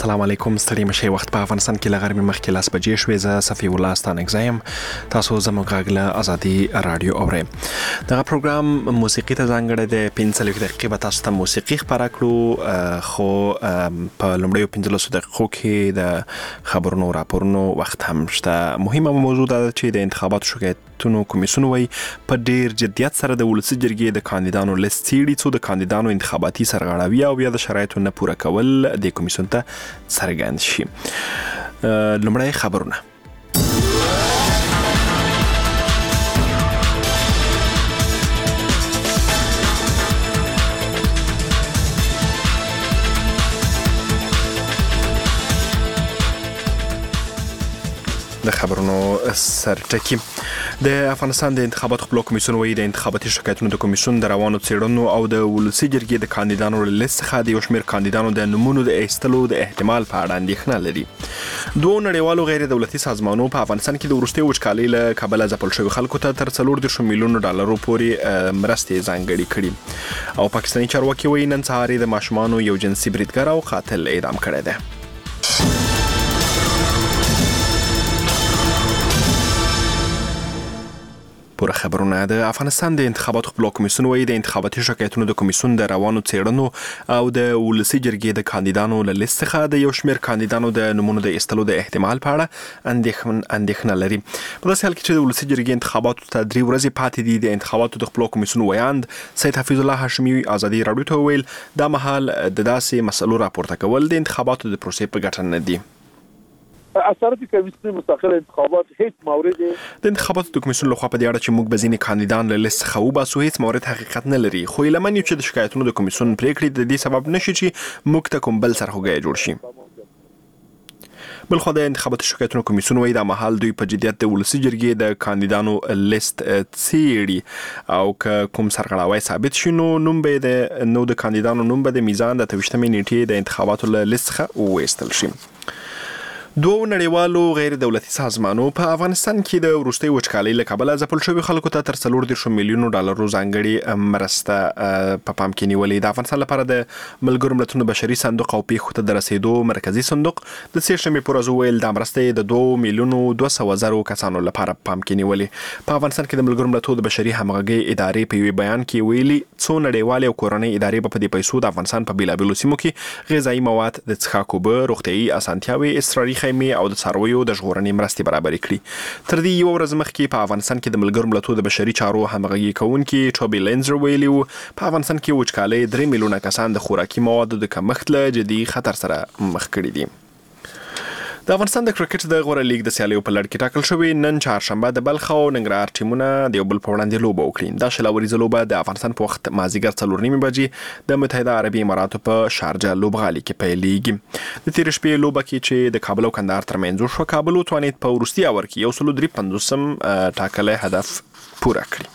السلام علیکم. ستړي مشه وخت په افغانستان کې لغړ مخکې لاس بجې شوې. زه صفی الله ستانګزایم. تاسو زموږ غږ له ازادي رادیو اورئ. دغه پروګرام موسیقي ته ځانګړی دی. 15 دقیقې به تاسو ته موسیقي خپاره کړو، خو په لومړیو 15 دقیقو کې د خبرونو راپورونو وخت هم شته. مهمه موضوع ده چې د انتخاباتو شکایتونو کمیسیون وایي په ډیر جدیت سره د ولسي جرګې د کاندیدانو لیست څیړي، څو د کاندیدانو انتخاباتي سرغړاوي او یا د شرایطو نه پوره کول د کمیسیون ته څرګند شي. لومړی خبرونه. د خبرونو سرټکی. د افغانستان د انتخاباتو خپلواک کمیسیون وایي د انتخاباتي شکایتونو د کمیسیون د روانو څېړنو او د ولسي جرګې د کاندیدانو له لیست څخه د یو شمېر کاندیدانو د نومونو د ایستلو د احتمال په اړه اندېښنه لري. دوه نړیوالو غیر دولتي سازمانونو په افغانستان کې د وروستي وچکالۍ له کبله ځپل شوي خلکو ته تر 40 میلیون ډالرو پورې مرستې ځانګړې کړي. او پاکستاني چارواکي وایي نن سهار د ماشومانو یو جنسي بریدګر او قاتل اعدام کړی دی. پوره خبرونه. د افغانستان د انتخاباتو خپلواک کمیسیون وایي د انتخاباتي شکایتونو د کمیسیون د روانو څېړنو او د ولسي جرګې د کاندیدانو له لیست څخه د یو شمېر کاندیدانو د نومونو د ایستلو د احتمال په اړه اندېښنه لري. په داسې حال کې چې د ولسي جرګې انتخاباتو ته 3 ورځې پاتې دي، د انتخاباتو د خپلواک کمیسیون ویاند سید حفیظ الله هاشمي ازادي رادیو ته وویل دا مهال د داسې مسلو راپورته کول د انتخاباتو د پروسې په ګټه نه دي. اثرات کمیسیون مستقل انتخابات هیڅ مورد د انتخاباتو د کمیسیون لخوا په دې اړه چې موږ به ځینې کاندیدان له لیست څخه وباسو هیڅ مورد حقیقت نه لري، خو لمن یو چې د شکایتونو د کمیسیون پریکړې د دې سبب نشي چې موږ ته کوم بل سرخوږی جوړ شي. بلخو د انتخاباتو شکایتونو کمیسیون وایي دا مهال دوی په جدیت د ولسي جرګې د کاندیدانو لیست څیړي او که کوم سرغړاوی ثابت شي نو د کاندیدانو نوم به د میزان د 28 نیټې د انتخاباتو له لیست څخه وویستل شي. دوه نړیوالو غیر دولتي سازمانو په افغانستان کې د وروستي وچکالۍ له کبله ځپل شوي خلکو ته تر 40 میلیون ډالرو ځانګړې مرسته په پام کې نیولې. د افغانستان لپاره د ملګرو ملتونو بشري صندوق او پیښو ته د رسیدو مرکزی صندوق د سیشنبې پر ورځ ویل د مرستې د 2 میلیونو 200,000 کسانو لپاره پام کې نیولې. په افغانستان کې د ملګرو ملتونو د بشري همغږۍ ادارې په یو بیان کې ویلي څو نړیوالې او کورنۍ ادارې په دې پیسو د افغانستان په بیلابیلو سیمو کې غذایی مواد، د څښاک اوبه، روغتیايي اسانتیاوې، اضطراري او د څارویو د ژغورنې مرستې برابرې کړي. تر دې یو ورځ مخکې په افغانستان کې د ملګرو ملتونو د بشري چارو همغږي کوونکي ټوبي لینزر ویلي وو په افغانستان کې وچکالۍ 3 میلیونه کسان د خوراکي موادو د کمښت له جدي خطر سره مخ کړي دي. د افغانستان د کرکټ د غوره لیګ د سیالیو په لړ کې ټاکل شوی نن چهارشنبه د بلخ او ننګرهار ټیمونه د یو بل په وړاندې لوبه وکړي. دا شلاوري لوبه د افغانستان په وخت مازیګر 4:30 بجې د متحده عربي اماراتو په شارجه لوبغالي کې پیلېږي. د تیر شپې لوبه کې چې د کابل او کندهار ترمنځ شو، کابل وتوانید په وروستي اور کې 153 ټاکلي هدف پوره کړي.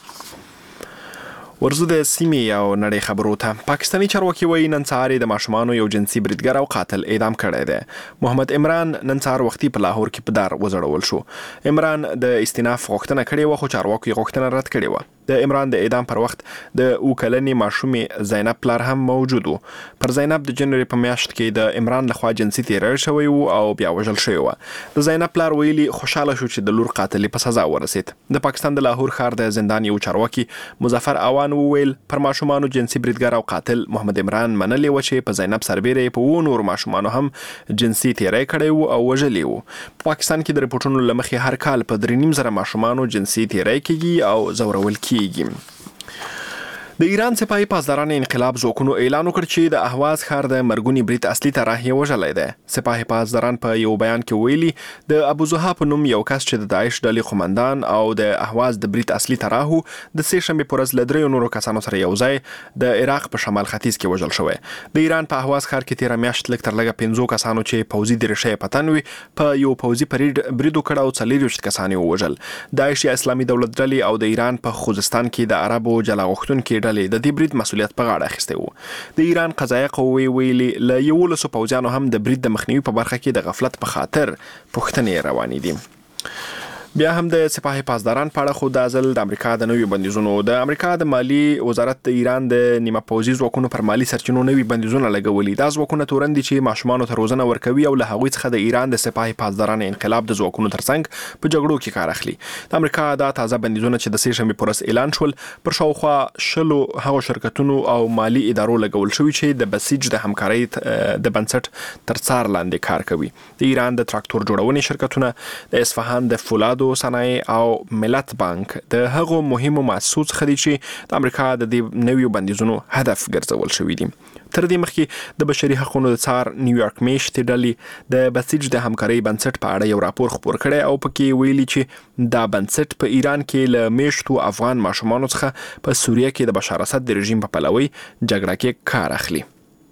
ورزو د سیمې او نړۍ خبرو ته. پاکستاني چارواکي وایي نن سهار د ماشومانو یو جنسي بریدګر او قاتل اعدام کړی دی. محمد عمران نن سهار وختي په لاهور کې په دار وځړول شو. عمران د استیناف غوښتنه کړې وه، خو چارواکو یې غوښتنه رد کړې وه. د عمران د اعدام پر وخت د اوکلنې ماشومې زینب پلار هم موجود و. پر زینب د جنوري په میاشت کې د عمران لخوا جنسي تیری شوی و او بیا وژل شوی و. د زینب پلار ویلي خوشاله شو چې د لور قاتل په سزا ورسید. د پاکستان د لاهور ښار د زندان یو چارواکي مظفر اوان وویل پر ماشومانو جنسي بریدګر او قاتل محمد عمران منلې و چې په زینب سربیره په نور ماشومانو هم جنسي تیری کړی و او وژلی و. په پاکستان کې د رپورټونو له مخې هر کال په 3.5 ماشومانو جنسي تیری کیږي او زورول کیږي. د ایران سپاهي پاسداران انقلاب ځواکونو اعلان وکړ چې د اهواز ښار د مرګونی برید اصلي طرح یې وژلی دی. سپاهي پاسداران په یو بیان کې ویلي د ابو زها په نوم یو کس چې د داعش ډلې قومندان او د اهواز د برید اصلي طرح د سه شنبې پر ورځ له 3 نورو کسانو سره یو ځای د عراق په شمال ختیځ کې وژل شوی. د ایران په اهواز ښار کې 13 میاشت لږ تر لږه 50 کسانو چې پوځي درشي پتن وي په یو پوځي برید وکړ او 40 کسان یې وژل. داعش اسلامي دولت ډلې او د ایران په خوزستان کې د عربو جلا غوښتونکو ډلې د دې برید مسؤلیت په غاړه اخیستی و. د ایران قضایه قوې ویلي له 11 پوځیانو هم د برید د مخنیوي په برخه کې د غفلت په خاطر پوښتنې روانې دي. بیا هم د سپاه پاسداران په اړه خو د ازل د امریکا د نوي بندیزونو د امریکا د مالی وزارت د ایران د نیمه پوځي ځواکونو پر مالی سرچینو نوي بندیزونه لګولي. دا ځواکونه تورن دي چې ماشومان ته روزنه ورکوي او له هغوی څخه د ایران د سپاه پاسداران انقلاب د ځواکونو ترڅنګ په جګړو کې کار اخلي. د امریکا دا تازه بندیزونه چې د سې شنبې پر ورځ اعلان شول پر شاوخوا شلو هغو شرکتونو او مالی ادارو لګول شوی چې د بسیج د همکارۍ د بنسټ تر څار لاندې کار کوي. د ایران د تراکتور جوړونې شرکتونه د اصفهان د فولادو صنایع او ملت بانک د هغو مهمو مؤسسو څخه دي چې د امریکا د دې نویو بندیزونو هدف ګرځول شوي دي. تر دې مخکې د بشري حقوقو د څار نیویارک میشتې ډلې د بسیج د همکارۍ بنسټ په اړه یو راپور خپور کړی او پکې ویلي چې دا بنسټ په ایران کې له میشتو افغان ماشومانو څخه په سوریه کې د بشار اسد د رژیم په پلوي جګړه کې کار اخلي.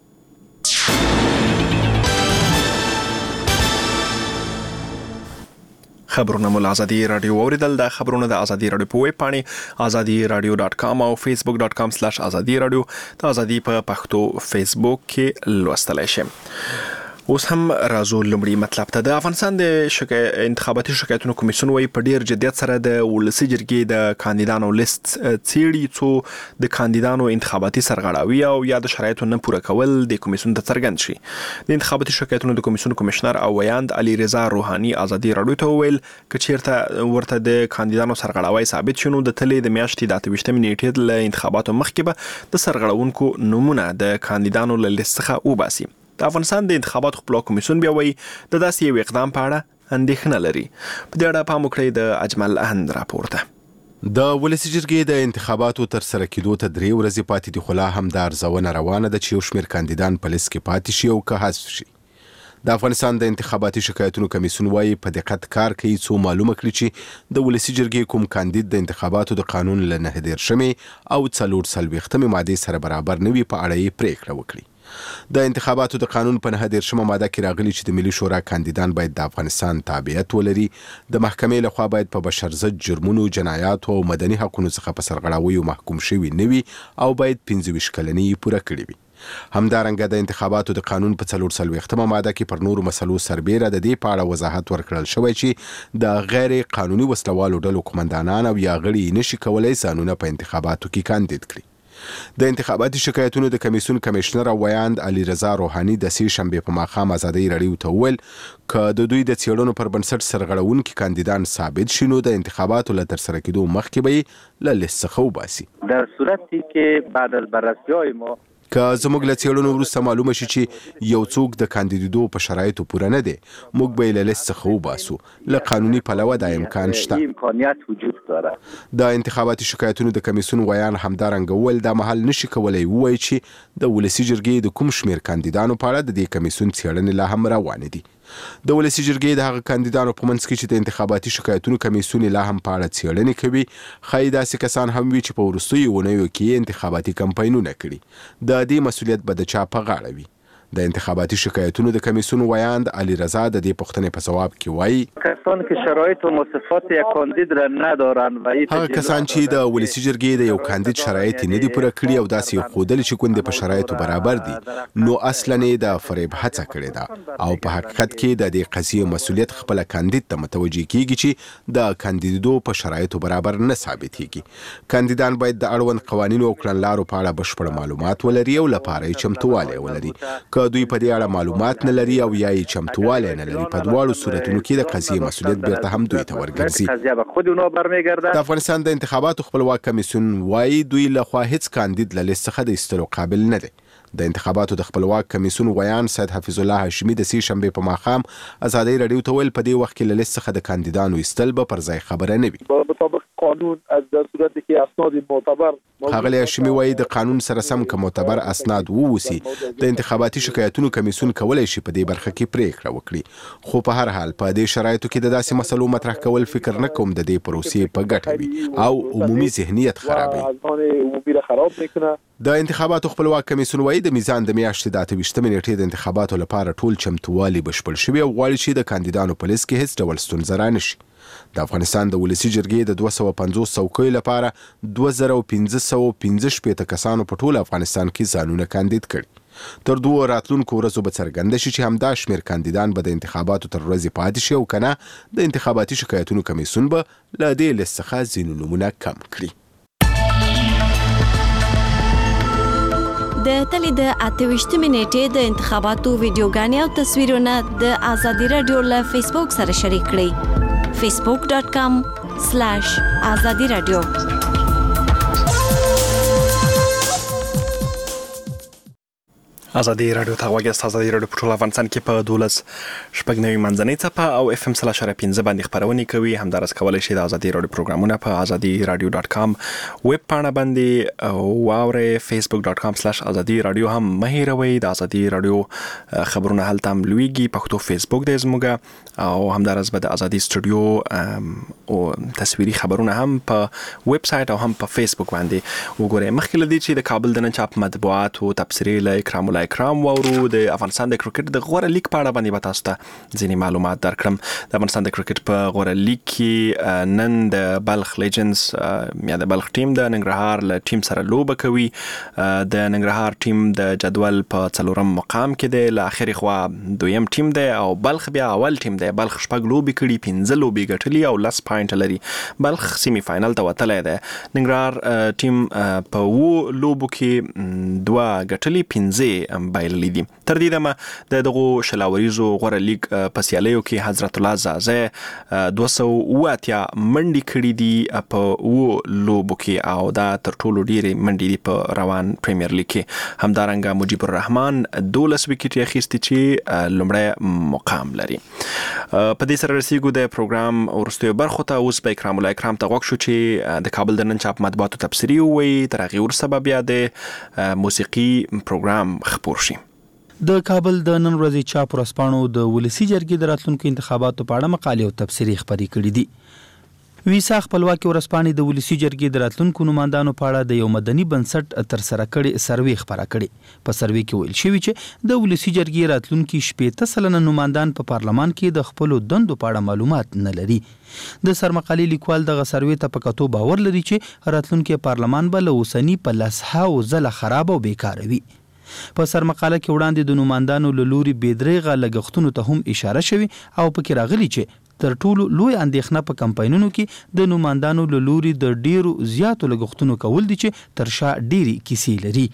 خبرونه مول ازادي رادیو اوریدل. د خبرونه د ازادي رادیو په ویب پاڼې azadi.radio.com او facebook.com/azadi radio د ازادي په پښتو فیسبوک کې لوستلای شئ. اوس هم راځو لومړی مطلب ته. د افغانستان د انتخاباتي شکایتونو کمیسیون وايي په ډیر جدیت سره د ولسي جرګې د کاندیدانو لیست څیړي څو د کاندیدانو انتخاباتي سرغړاوي او یا د شرایطو نه پوره کول د کمیسیون ته څرګند شي. د انتخاباتي شکایتونو د کمیسیون کمشنر او ویاند علي رضا روحاني ازادي رادیو ته ویل چې چیرته ورته د کاندیدانو سرغړاوي ثابت شونه د تلې د میاشتې د 28 نیټې د انتخاباتو مخکې به د سرغړونکو نمونه د کاندیدانو له لیست څخه وباسي. د افغانستان د انتخاباتو خپلواک کمیسیون بیا وایي د داسې یو اقدام په اړه اندېښنه لري. په دې اړه پام وکړئ د اجمل اهند راپور ته. د ولسي جرګې د انتخاباتو تر سره کېدو ته 3 ورځې پاتې دي، خو لا هم د ارزونه روانه ده چې یو شمېر کاندیدان په لیست کې پاتې شي او که حذف شي. د افغانستان د انتخاباتي شکایتونو کمیسیون وايي په دقت کار کوي څو معلومه کړي چې د ولسي جرګې کوم کاندید د انتخاباتو د قانون له 9 او 40 ماده سره برابر نه وي په اړه یې پریکړه وکړي. د انتخاباتو د قانون په 9 ماده کې راغلي چې د ملي شورا کاندیدان باید د افغانستان تابعیت ولري، د محکمې لخوا باید په بشر ضد جرمونو، جنایاتو او مدني حقوقو څخه په سرغړاویو محکوم شوي نه وي او باید 25 کلنۍ پوره کړي وي. همدارنګه د انتخاباتو د قانون په 44 ماده کې پر نورو مسلو سربیره د دې په اړه وضاحت ورکړل شوی چې د غیر قانوني وسلوالو ډلو قومندانان او یا غړي نشي کولای ځانونه په انتخاباتو کې کاندید کړي. د انتخاباتي شکایتونو د کمیسیون کمشنر او ویاند علي رضا روحاني د سې شنبې په ماښام ازادي رادیو ته وویل که د دوی د څېړنو پر بنسټ سرغړونکي کاندیدان ثابت شي نو د انتخاباتو له ترسره کېدو مخکې به یې له لیست څخه وباسي. در صورتی که بعد از بررسی‌های ما که زموږ له څېړنو وروسته معلومه شي چې یو څوک د کاندیدېدو په شرایطو پوره نه دی، موږ به یې له لیست څخه وباسو. له قانوني پلوه دا امکان شته. امکانیت وجود داره. د انتخاباتي شکایتونو د کمیسیون ویان همدارنګه وویل دا مهال نشي کولی ووایي چې د ولسي جرګې د کوم شمېر کاندیدانو په اړه د دې کمیسیون څېړنې لا هم روانې دي. د ولسي جرګې د هغه کاندیدانو په منځ کې چې د انتخاباتي شکایتونو کمیسیون لا هم په اړه څېړنې کوي، ښایي داسې کسان هم وي چې په وروستیو اونیو کې انتخاباتي کمپاینونه کړي. د دې مسؤلیت به د چا په غاړه وي؟ د انتخاباتي شکایتونو د کمیسیون ویاند علي رضا د دې پوښتنې په ځواب کې وایي کسان که شرایط و مواصفات یک کاندید را ندارن و هغه کسان چې د ولسي جرګې د یو کاندید شرایط نه دي پوره کړي او داسې ښودل چې ګوندې په شرایطو برابر دي، نو اصلاً د فریب هڅه کړې ده او په حقیقت کې د دې قضیې مسؤلیت خپل کاندید ته متوجه کیږي چې د کاندیدو په شرایطو برابر نه ثابتېږي. کاندیدان باید د اړوند قوانینو او کړنلارو په اړه بشپړ معلومات ولري او لپاره یې چمتووالی ولري. دوی په دې اړه معلومات نه لري او یا یې چمتووالی نه لري، په دواړو صورتونو کې د قضیې مسؤلیت بیرته هم دوی ته ورګرځي. د افغانستان د انتخاباتو خپلواک کمیسیون وایي دوی لخوا هیڅ کاندید له لیست څخه د ایستلو قابل نه دی. د انتخاباتو د خپلواک کمیسیون ویان سید حفیظ الله هاشمي د سې شنبې په ماښام ازادي رادیو ته ویل په دې وخت کې له لیست څخه د کاندیدانو ایستل به پر ځای خبره نه وي. مطابق قانون از در صورتی که اسناد معتبر ښاغلی هاشمي وایي د قانون سره سم که معتبر اسناد ووسی د انتخاباتي شکایتونو کمیسیون کولی شي په دې برخه کې پریکړه وکړي، خو په هر حال په دې شرایطو کې د داسې مسلو مطرح کول فکر نه کوم د دې پروسې په ګټه وي او عمومي ذهنیت خرابوي. د انتخاباتو خپلواک کمیسیون وایي د میزان د میاشتې د 28 نیټې د انتخاباتو لپاره ټول چمتووالی بشپړ شوي او غواړي چې د کاندیدانو په لیست کې هیڅ ډول ستونزه رانشي. د افغانستان د ولسي جرګې د 250 څوکیو لپاره 2515 کسانو په ټول افغانستان کې ځانونه کاندید کړي. تر 2 راتلونکو ورځو به څرګنده شي چې همدا شمېر کاندیدان به د انتخاباتو تر ورځې پاتې شي او کنه د انتخاباتي شکایتونو کمیسیون به له دې لیست څخه ځینې نومونه کم کړي. د تلې د 28 نیټې د انتخاباتو ویډیوګانې او تصویرونه د آزادي رادیو له فیسبوک سره شریک کړئ. facebook.com/azadi radio. آزادي رادیو ته غوږ آزادي رادیو په ټول افغانستان کې په 12.9 منځنۍ څپه او FM 3.5 باندې خبرونه کوي. همدارس کولای شي د آزادي رادیو پروګرامونه په azadiradio.com ویب پاڼه باندې واوري. facebook.com/azadi radio هم مهیروي. د آزادي رادیو خبرونه هلته هم لويږي. پښتو فیسبوک د زموږه او همدارس به د آزادي سټوډیو او تصویري خبرونه هم په ویب سټ او هم په فیسبوک باندې وګورئ. مخکې لدی چې د کابل د نن چاپ مطبوعات او تبصرې له اکرام وورو د افغانستان د کرکټ د غوړه لیګ په اړه باندې تاسو ته ځینې معلومات درکړم. د افغانستان د کرکټ په غوړه لیګ کې نن د بلخ لیجنز یا د بلخ ټیم د ننګرهار له ټیم سره لوبه کوي. د ننګرهار ټیم د جدول په 4م مقام کې دی، له اخري خوا دویم ټیم دی او بلخ بیا اول ټیم دی. بلخ شپږ لوبې کړي، 15 لوبې ګټلي او 10 پوینټ لري. بلخ سیمی فائنل ته وتلی دی. ننګرهار ټیم په 2 لوبو کې 2 ګټلي، 15 بایللي دي. تر دې دمه د دغو شلاوریزو غوره لیګ په سیالیو کې حضرت الله زازه 280 منډې کړي دي په لوبو کې او دا تر ټولو ډېرې منډې دي په روان پریمیر لیګ کې. همدارنګه مجيب الرحمن 12 وکټې اخیستي چې لومړی مقام لري. په دې سره رسیدو د پروګرام ورستیو برخو ته. اوس به اکرام الله اکرام ته غوښ شو چې د کابل د نن چاپ مطبوعاتو تبصري وي. تر هغې وروسته بیا د موسیقي پروګرام خپور شي. د کابل د نن ورځې چاپ ورځپاڼو د ولسی جرګې د راتلونکو انتخاباتو په اړه مقالې او تبصرې خپرې کړې دي. ویسا خپلواکي ورځپاڼې د ولسی جرګې د راتلونکو نمائندانو په اړه د یو مدني بنسټ تر سره کړي سروې خپره کړي. په سروې کې ویل شوی چې د ولسی جرګې راتلونکي 80% نمائندان په پارلمان کې د خپل دندو په اړه معلومات نه لري. د سرمقالې لیکوال دغه سروې ته په کتو باور لري چې راتلونکي پارلمان به له اوسني په لسهاو ځله خراب او بیکاره وي. په سرمقاله کې وړاندې د نمائندانو له لوري بېدریغه لګښتونو ته هم اشاره شوې او پکې راغلي چې تر ټولو لوی اندېښنه په کمپاینونو کې د نمائندانو له لوري د ډیرو زیاتو لګښتونو کول دي چې تر شا ډیري کیسې لري.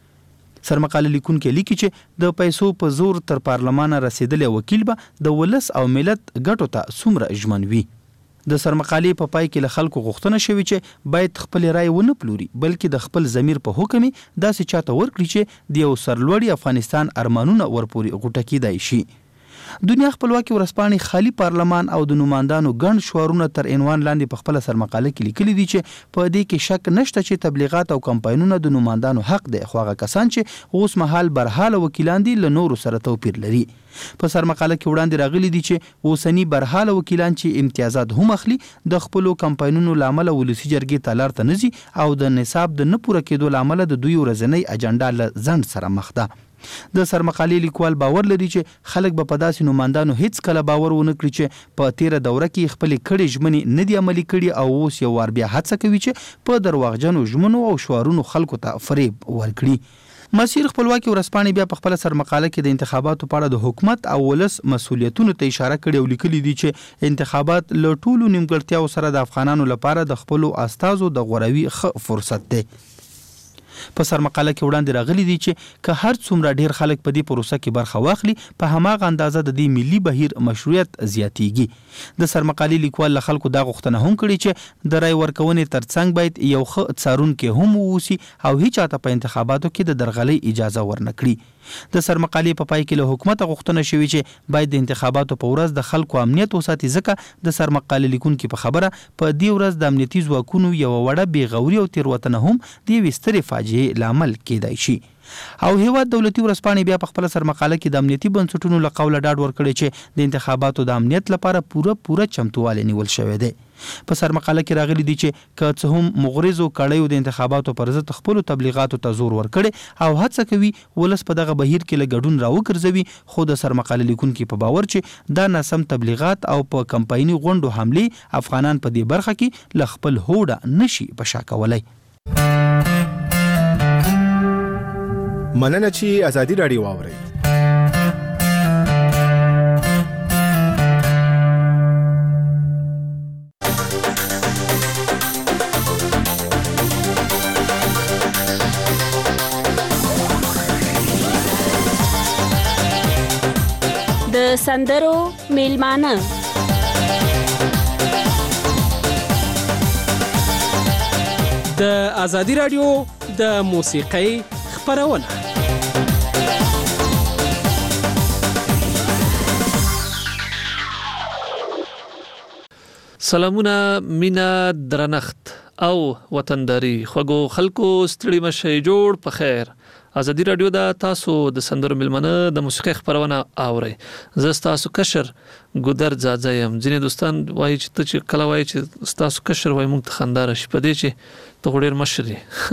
سرمقاله لیکونکي لیکي چې د پیسو په زور تر پارلمان رسیدلی وکیل به د ولس او ملت ګټو ته څومره ژمن وي. د سرمقالې په پای کې له خلکو غوښتنه شوې چې باید خپل رائے ونه پلوري بلکې د خپل ضمیر په حکم داسې چاته ورکړي چې د یو سرلوړي افغانستان ارمانونه ورپورې غوټه کیدای شي. دنیا خپلواکي ورځپاڼې خالی پارلمان او د نمائندانو ګڼ شعارونه تر عنوان لاندې په خپل سرمقاله کې لیکلي دي چې په دې کې شک نشته چې تبلیغات او کمپاینونه د نمائندانو حق دی، خو هغه کسان چې اوس مهال برحاله وکیلان دي له نورو سره توپیر لري. په سرمقاله کې وړاندې راغلي دي چې اوسنی برحاله وکیلان چې امتیازات هم اخلي د خپل کمپاینونو لامل ولسی جرګې ته لار ته نزي او د نصاب د نه پوره کېدو لامل د دوی ورځنی اجنډا له ځند سره مخ ده. د سرمقالې لیکوال باور لري چې خلک به په داسې نمائندانو هیڅ کله باور ونه کړي چې په تیره دوره کې خپل کړي ژمنې نه دي عملي کړي او اوس یو وار بیا هڅه کوي چې په درواغجنو ژمنو او شعارونو خلکو ته فریب ورکړي. مسیر خپلواکي ورځپاڼې بیا په خپل سرمقاله کې د انتخاباتو په اړه د حکومت او ولس مسؤلیتونو ته اشاره کړې او لیکلي دي چې انتخابات له ټولو نیمګړتیاو سره د افغانانو لپاره د خپلو استازو د غوروي ښه فرصت دی. په سرمقاله کې وړاندې راغلي دي چې که هر څومره ډیر خلک په دې پروسه کې برخه واخلي په هماغه اندازه د دې ملي بهیر مشروعیت زیاتیږي. د سرمقالې لیکوال له خلکو دا غوښتنه هم کړې چې د رای ورکونې ترڅنګ باید یو ښه څارونکی هم ووسي او هیڅ چاته په انتخاباتو کې د درغلۍ اجازه ورنکړي. د سرمقالې په پای کې له حکومت غوښتنه شوې چې باید د انتخاباتو په ورځ د خلکو امنیت وساتي ځکه د سرمقالې لیکونکي په خبره په دې ورځ د امنیتي ځواکونو یو وړه بېغوري او تېروتنه هم د یوې سترې فاجعې لامل کېدای شي. او هیواد دولتي ورځپاڼې بیا په خپل سرمقاله کې د امنیتي بنسټونو له قوله ډاډ ورکړی چې د انتخاباتو د امنیت لپاره پوره چمتووالی نیول شوی دی. په سرمقاله کې راغلي دي چې که څه هم مغرضو کړیو د انتخاباتو پر ضد خپل تبلیغاتو ته زور ورکړي او هڅه کوي ولس په دغه بهیر کې له ګډون راوګرځوي، خو د سرمقاله لیکونکي په باور چې دا ناسم تبلیغات او په کمپایني غونډو حملې افغانان په دې برخه کې له خپل هوډه نشي په شا کولی. مننه چې ازادي رادیو واورئ. د سندرو میلمانه د ازادي رادیو د موسیقۍ خپرونه. سلامونه، مینا، درنښت او وطنداري خوږو خلکو ستړي مشي جوړ په خیر. ازادي رادیو د تاسو د سندرو میلمانه د موسیقۍ خپرونه اوري. زه تاسو کشر ګودر زاځم. ځینې دوستان وایي چې ته چې کله وایي چې تاسو کشر وایي موږ ته خندا راشي په دې چې ته ډېر مشر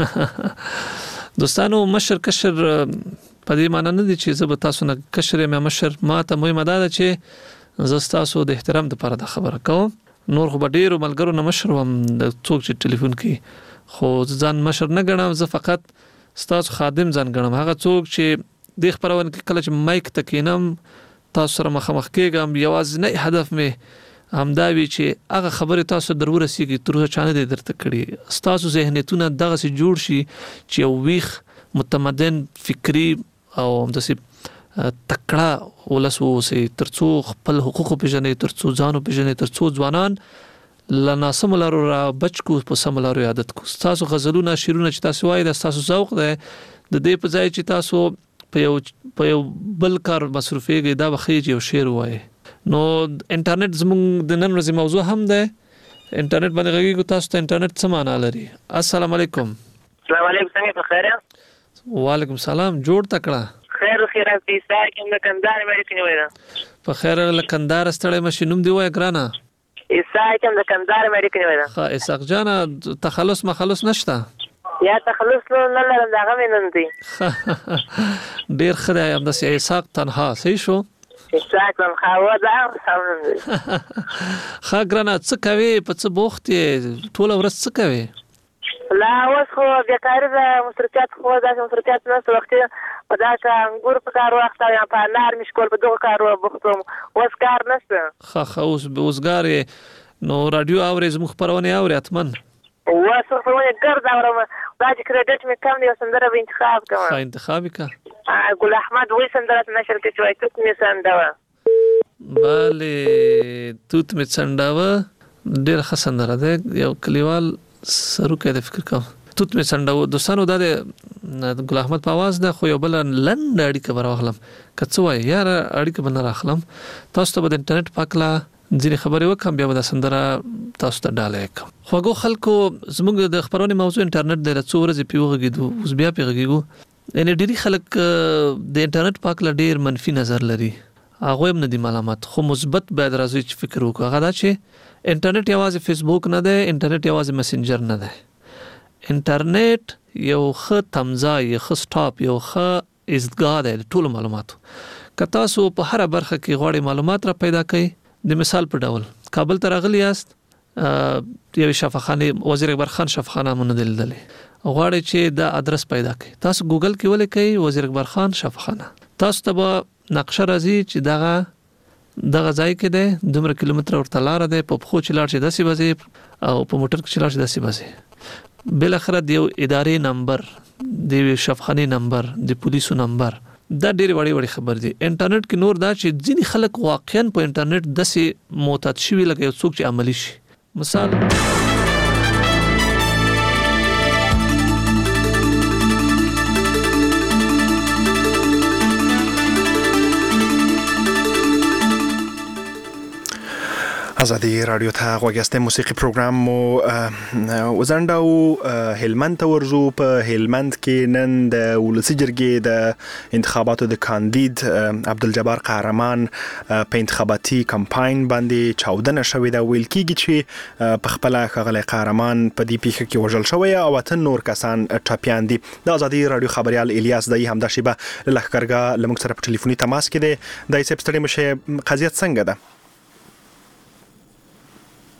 یې. دوستانو مشر کشر په دې معنی نه دي چې زه به تاسو نه کشر یم مشر. ما ته مهمه ده چې زه تاسو د احترام لپاره د خبره کوم. نور خو به ډېرو ملګرو نه مشر وم د څوک چې ټلیفون کوي، خو ځان مشر نه ګڼم. زه فقط ستاسو خادم ځان ګڼم. هغه څوک چې د خبرونه کې کله چې مایک ته کینم تاسو سره مخامخ کېږم، یوازینی هدف مې همدا وي چې هغه خبره تاسو در ورسیږي تر څو چانه دې درته کړي. تاسو ذهنیتونه دغه سي جوړ شي چې یو ویخ متمدن فکری او همداسې تکړه ولسو سي تر څو خپل حقوق پیژنې، تر څو ځانو پیژنې، تر څو ځوانان لناسم لارو را بچکو په سم لارو عادت کو. تاسو غزلونه شعرونه چې تاسو وایي د تاسو ذوق ده، د دې په ځای چې تاسو په یو بل کار مصروفيږئ دا بخې یو شعر وایي. نو انټرنیټ زموږ د نن ورځې موضوع هم ده. انټرنیټ باندې غږیږو. تاسو ته انټرنیټ څه معنا لري؟ السلام علیکم. السلام علیکم. څنګه په خیر یاست؟ وعلیکم السلام. جوړ تکړه. خیر پیسا کوم د کندهار مې کني وایي. په خیر لکندار ستړی مشي نوم دی وای ګرانه. ایسا کوم د کندهار مې کني وایي. ها اسحاق جان تخلص مخلص نشته؟ یا تخلص نه لرم دغه مې نن دی. ډیر خدای هم د اسحاق تنها صحیح شو. اسحاق هم خاوه دا سمون دی. ها ګرانه څه کوي په څه بوخت ټول ورځ څه کوي؟ لا اوس خو بیکاری د مصرفات خو د مصرفات نه وخت په دا انګور په کار وخت یا په نار مشکول په دغه کار وختم اوس کار نشته. خا اوس به اوسګار نو رادیو اوري زموږ خبرونه اوري اتمن اوس خبرونه ګرځ اورم. دا چې کریډټ مې کم دی سندره به انتخاب کوم. ښه انتخاب وکړه. ګل احمد وې سندره نشر کې چوي توت مې سندره. bale توت مې سندره ډېر ښه سندره ده. یو کلیوال سرو کې د فکر کوم توت مې سندره. دوستانو دا د ګل احمد په आवाज ده، خو یو بل لند اړیکه براغلم کڅ وای یار اړیکه بن راخلم. تاسو ته د انټرنیټ پاکلا ځینې خبرې وکم بیا د سندره تاسو ته ډالې کوم. خوګو خلکو زموږ د خبرونې موضوع انټرنیټ د څو ورځې پیوغږیدو اوس بیا پیغږیږو. ان ډېری خلک د انټرنیټ پاکلا ډېر منفي نظر لري. هغه هم نه دي معلومات، خو مثبت باید راځي چې فکر وکړو. هغه دا چې انټرنیټ یوازې فیسبوک نه ده، انټرنیټ یوازې مسنجر نه ده. انټرنیټ یو ښه تمځای، یو ښه سټاپ، یو ښه ازدګاه ده د ټولو معلوماتو. که تاسو په هر برخه کې غواړئ معلومات را پیدا کړئ، د مثال په ډول کابل ته راغلی یاست، یو شفاخانه وزیر اکبر خان شفاخانه مونږ دلدلې، غواړئ چې دا ادرس پیدا کړئ، تاسو ګوګل کې ولیکئ وزیر اکبر خان شفاخانه، تاسو ته به نقشه راځي چې دغه ځای کې ده، دومره کیلومتر ورته لار ده، په پخو چې لاړ شي داسې بځي او په موټر کې چې لاړ شي داسې بځي. بل اخر د یو ادارې نمبر، د شفاخانه نمبر، د پولیسو نمبر، دا ډېر وړي خبر دي. انټرنیټ کې نور دا چې ځینې خلک واقعا په انټرنیټ داسې معتاد شوي لکه یو څوک چې عملی شي. مثال ازادي رادیو ته غوږیاستئ. موسیقي پروګرام مو وزنډاو هلمند ته ورځو. په هلمند کې نن د ولسي جرګې د انتخاباتو د کاندید عبدالجبار قهرمان په انتخاباتي کمپاین باندې چاودنه شوې ده. ویل کېږي چې په خپل ښاغلی قهرمان په دې پیښه کې وژل شوی او 8 نور کسان ټپیان دي. د ازادي رادیو خبريال الیاس دای همدا شیبه لښکرګاه لمږ سره په ټلیفوني تماس کې دی. دای صاحب ستړي مشه، قضیه څنګه ده؟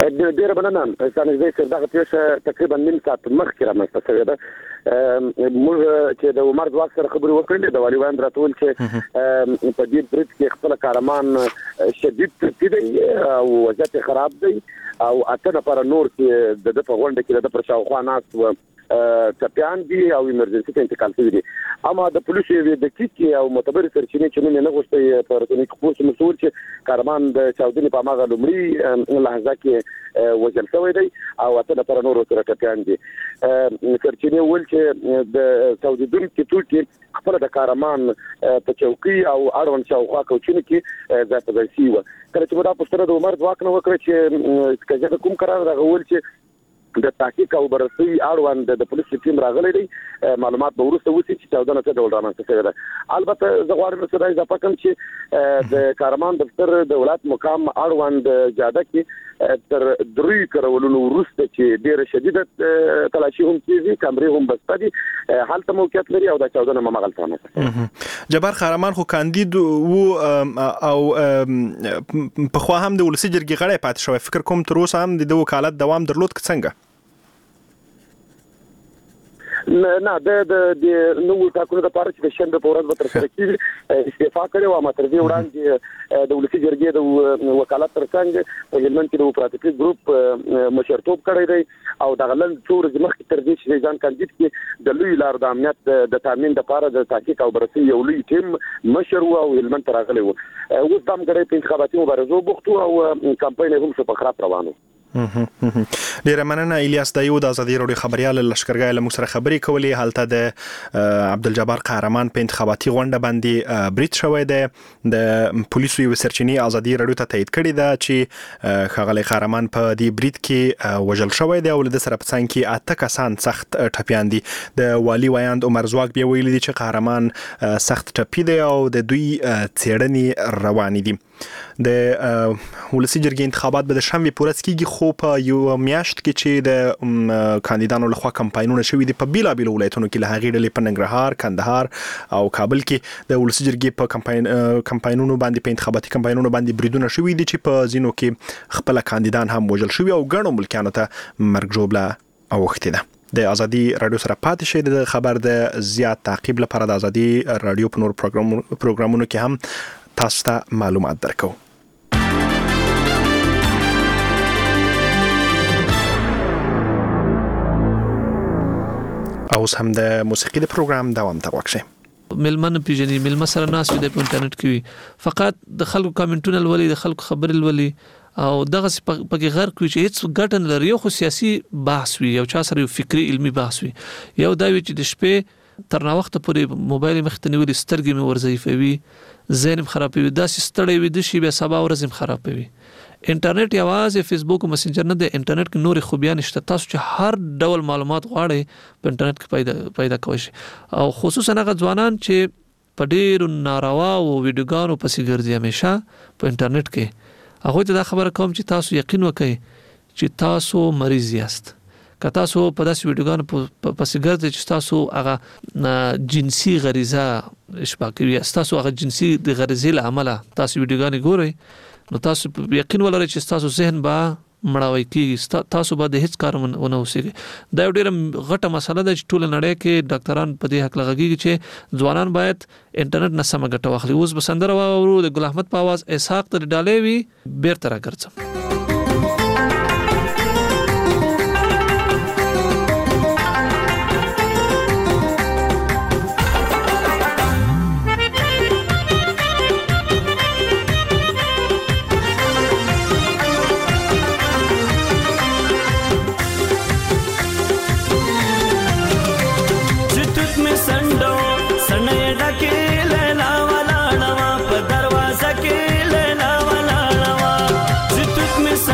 ډېر مننه څنګه چې دغه پیښه تقریبا نیم ساعت مخکې رامنځته شوې ده. موږ چې د عمر ځواک سره خبرې وکړلې د والي وایند راټول چې په دې برید کې خپل کارمان شدید ترتیب او وضعیت خراب دی او اته نفر نور چې د په غونډه کې د پر شاوخوا ناس و چپیان دي او ایمرجنسي ته انتقال شوی دي. اما د پولیسو د دقیق او معتبر سرچینې چې نه غوښتي پر رسنۍ خبرو مسؤل چې کارمان د چاودنې په ماغه لومړی لحظه کې وژل شوی دی او اته نفر نور سره چپیان دي. سرچینې ول چې د چاودیدونکو ټوټې خپل د کارمان په چوکۍ او اړوند شاوخوا کوچینه کې ځای په ځای شي و. کله چې دا پوښتنه د عمر ځواک نه وکړه چې کله کوم قرار راغول چې د تحقیق او بررسي اړوند د پولیس ټیم راغلی دی معلومات به وروسته وشي چې چاودنه څه ډول رامنځته شوې ده. البته زه غواړم چې دا اضافه کړم چې د کارمان دفتر د ولایت مقام اړوند جاده کې تر 3 کارولونو وروسته چې ډېر شدیده تلاشي هم کیږي کمرې هم بسته دي حالت موقعیت لري او د چاودنه مغلطه نه. جبار خارمان خو کاندید وو او په خو هم د ولسی جرګې غړی پات شو. فکر کوم تر اوسه هم د وکالت دوام درلود څنګه؟ نه د نو ټاکنو د پاره چې د شنبه په ورځ به تر سره کېږي استعفا کړې و. ما تر دې وړاندې د ولسی جرګې د وکالت ترڅنګ په هلمند کې د پراتیک ګروپ مشرتوب کړی دی او د غلن څور مخکې تر دې چې ځان کاندید کې د لوی لار د امنیت د تامین لپاره د تحقیق او بررسي یو لوی ټیم مشر و او هلمند ته راغلی و. اوس د امګړې په انتخاباتي مبارزو بوختو او کمپاین هم څه په خراب روانو. ډیره مننه الیاس دایو د ازادي راډیو خبريال لشکرګاه له موږ سره خبرې کولې. حالته د عبدالجبار قهرمان په انتخاباتي غونډه باندې برید شوی دی. د پولیسو یو سرچینی ازادي راډیو ته تایید کړی دا چې ښاغلی قهرمان په دې برید کې وژل شوی دی او له سره په څنګ کې اته کسان سخت ټپیان دي. د والي وایند عمر ځواک بیا ویلي دي چې قهرمان سخت ټپي دی او د دوی څېړنې روانې دي. د ولسی جرګې انتخابات به د شنبه پورس کېږي خو په یو میاشت کې چې د کاندیدانو لخوا کمپاینونه شوي دي په بیلابیلو ولایتونو کې له هغې ډلې په ننګرهار، کندهار او کابل کې د ولسی جرګې په کمپاینونو باندې په انتخاباتي کمپاینونو باندې بریدونه شوي دي چې په ځینو کې خپل کاندیدان هم وژل شوي او ګڼو ملکیانو ته مرګ ژوبله اوښتې ده. د ازادي رادیو سره پاتې شئ د خبر د زیات تعقیب لپاره د ازادي رادیو په نور پروګرامونو کې هم تاسو ته معلومات درکو. اوس هم د موسیقي د پروګرام دوام ته وکړئ. ملمن پیژني ملمن سره ناس وي د انټرنیټ کې فقط د خلکو کمنټونه ولولي د خلکو خبرې ولولي او دغه پکې غرق وي چې هیڅ ګټن لري خو سیاسي بحث وي یو چا سره یو فکری علمي بحث وي یو دا وي چې د شپې تر نا وخت پورې موبایل مخته نیولې سترګې مې ورځي ذهن خرابوي دا ستړی وي د شي به سبا ورځم خرابوي. انټرنیټ یوازې فیسبوک او مسنجر نه د انټرنیټ کې نور خوبیان شته تاسو چې هر ډول معلومات غواړئ په انټرنیټ کې پیدا کوئ او خصوصا هغه ځوانان چې په ډېر ناروا او ویډیوګانو پسې ګرځي همیشه په انټرنیټ کې هغه ته دا خبره کوم چې تاسو یقین وکړئ چې تاسو مریض یاست. که تاسو په داسې ویډیوګانو پسې ګرځئ چې تاسو هغه جنسي غریزه اشباع کوي تاسو هغه جنسي د غریزې له امله تاسو ویډیوګانې ګورئ نو تاسو یقین ولرئ چې تاسو ذهن به مړاوي کیږي تاسو به د هیڅ کار ونه وسیږي. دا ډیره غټه مسله ده چې ټول نړۍ کې ډاکټران په دې حق لګیږي چې ځوانان باید انټرنیټ نه سم ګټه واخلي. اوس به سندره واورو د ګل احمد په आवाज اسحاق تر ډالې وی بیرته راګرځم. Miss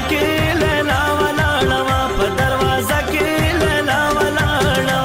کې لیلا ولاړه په دروازه کې لیلا ولاړه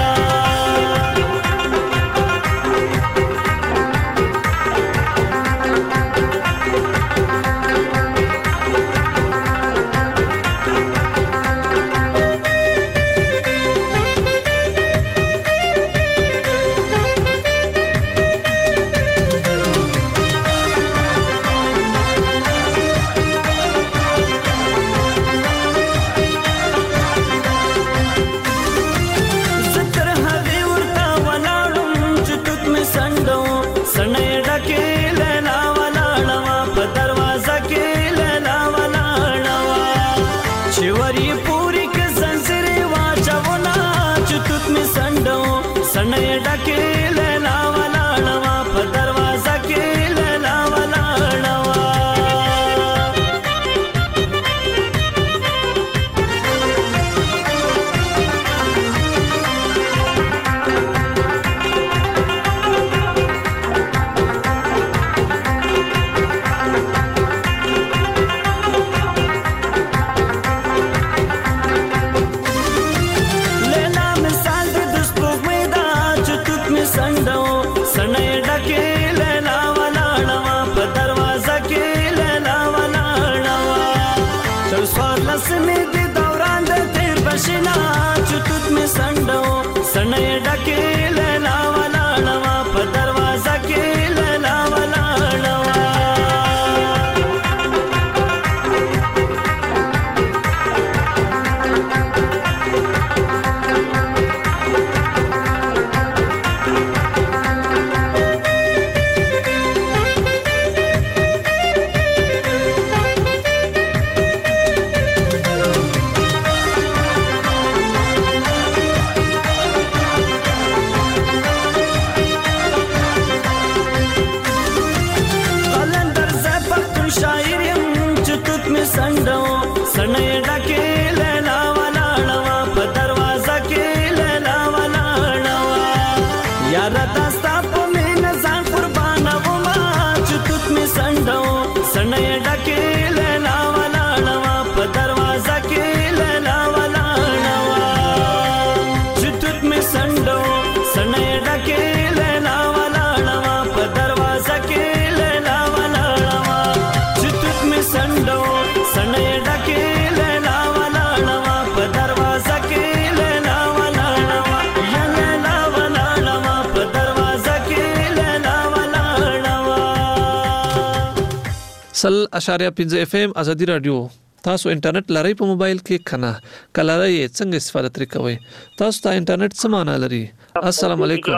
سل اشاریه 5 اف ام ازادي رادیو تاسو انټرنیټ لرئ په موبایل کې کنه کله لرئ څنګه استفاده ترې کوئ تاسو ته انټرنیټ څه معنی لري السلام علیکم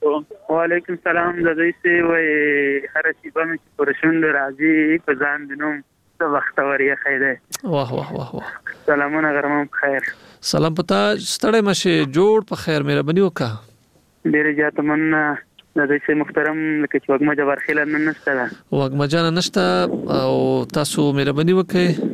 وعلیکم السلام د دې سه وې هر شي په مې پرشند راځي په ځان دینم څه وخت وریا خیره واه واه واه واه سلامونه غرمم خیر سلام پتا ستړی مشه جوړ په خیر مهرباني وکا ډیر زیات مننه د دې محترم لکه چې وګمجه ورخیله نن نشته وګمجه نشته او تاسو مهرباني وکړئ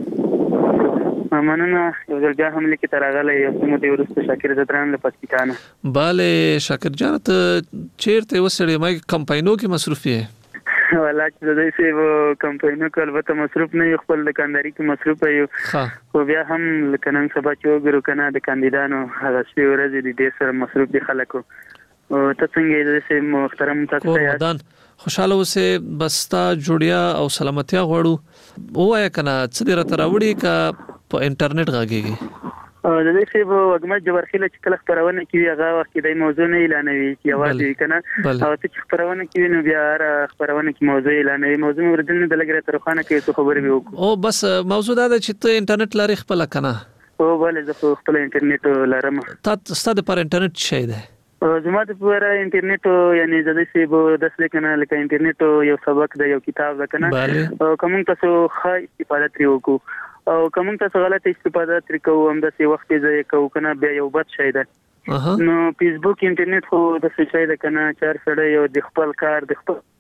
مننه یو ځل بیا هم لیکي ترغله یو څه مو ورسته شاکر زدران له پاکستان bale شاکر جان ته چیرته وسړې ما کمپاینو کې مصروف یې ولا چې د دې سه کمپاینو کې البته مصروف نه خپل دکانداري کې مصروف یو خو بیا هم لکنن سبا چې وګورو کنه د کاندیدانو هغه شی ورځې دې سره مصروف دي خلکو او ته څنګه دې سه محترم تاسو ته خوشاله اوسه بستا جوړیا او سلامتیا غواړو وایا کنه څه دې راته راوړي کا په انټرنیټ غاګيږي د دې څه وګمه جبرخیله چې کله خبرونه کوي هغه وخت د موضوع نه اعلانوي چې اواز کنه او چې خبرونه کوي نو بیا خبرونه کې موضوع اعلانوي موضوع ورته د لګره ترخانه کې څه خبرې وکړو او بس موضوع دا چې ته انټرنیټ لري خپل کنه او بل زه خپل انټرنیټ لرم تاسو ستاسو پر انټرنیټ شي ده زما د پوره انټرنیټ یعنی د دې سه د اصل کنه لکه انټرنیټ یو سبق د یو کتاب ده کنه او کوم تاسو ښه استفاده تری وکړو او کوم تاسو غلط استفاده تری کوو هم د څه وخت ځای کوو کنه بیا یو بد شي ده نو فیسبوک انټرنیټ خو د څه شي ده کنه چار سره یو د خپل کار د خپل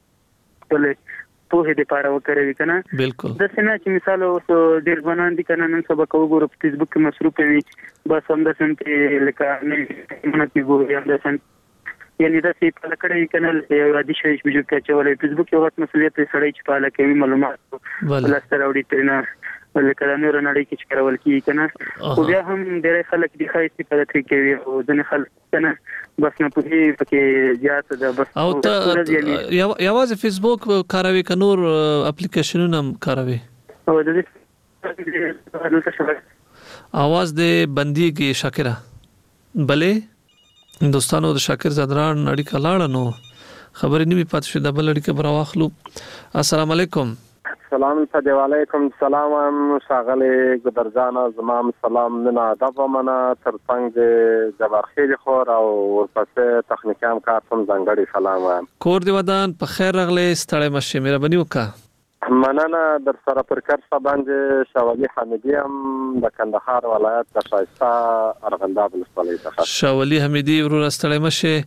په دې لپاره وکړي کنه بالکل د سینه چې مثال اوس ډیر ځوانان دي کنه نن سبا کوو په فیسبوک کې مصروف وي بس هم د سنت لکه نه کې ګوري هم د سنت یعنی د سی په لکړې کنه یو عادي شی چې وجود کې چولې فیسبوک یو وخت مسولیت سړی چې پاله کوي معلومات ولستر اوړي ترنه لکه د نور نړۍ کې چې کارول کیږي کنه خو بیا هم ډېر خلک د خای استفاده کوي او ځنې خلک کنه بس نه پوهي پکې زیات د بس او ته یوازې فیسبوک کاروي که نور اپلیکیشنونه هم کاروي او د دې आवाज دې بنديږي شاکره بلې دوستانو د شاکر زادران اړیکه لاړه نو خبرې نیمه پات شو د بل اړیکه برا واخلو السلام علیکم سلام علیکم سلام شاغله ګدرجان زمام سلام نه ادب منا ترڅنګ جبرخیل خور او ورپسې تخنیکام کارتم زنګړی سلام کور دی ودان په خیر رغله ستړی مشه مهرباني وکړه مننه در سره پر کار باندې شاولی حمیدی هم د کندهار ولایت د شایسته ارغنداب ولسوالۍ څخه شاولی حمیدی ورور ستړی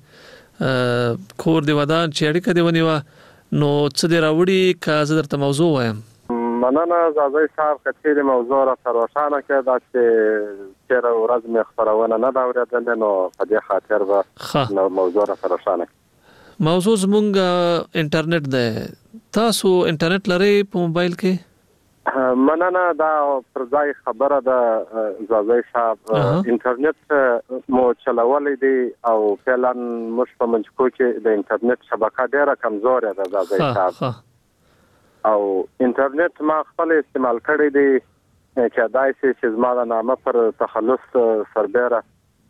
مشه کور دی ودان چې اړیکه دی ونیوه نو څه دی راوړي که زه درته موضوع وایم مننه زازی صاحب کچیر موضوع را روښانه کړه دا چې چیرې ورځ مې خبرونه نه دا اورېدل نو په دې خاطر به موضوع را روښانه موضوع زمونږ انټرنیټ دی تاسو انټرنیټ لرئ په موبایل کې مننه دا پر ځای خبره ده زازی صاحب انټرنیټ مو چلولې دی او فعلا موږ په منځکو کې د انټرنیټ شبکه ډیره کمزورې ده زازی صاحب او انټرنیټ ما خپل استعمال کړی دی چې دای چې زما د نامه پر تخلص سربېره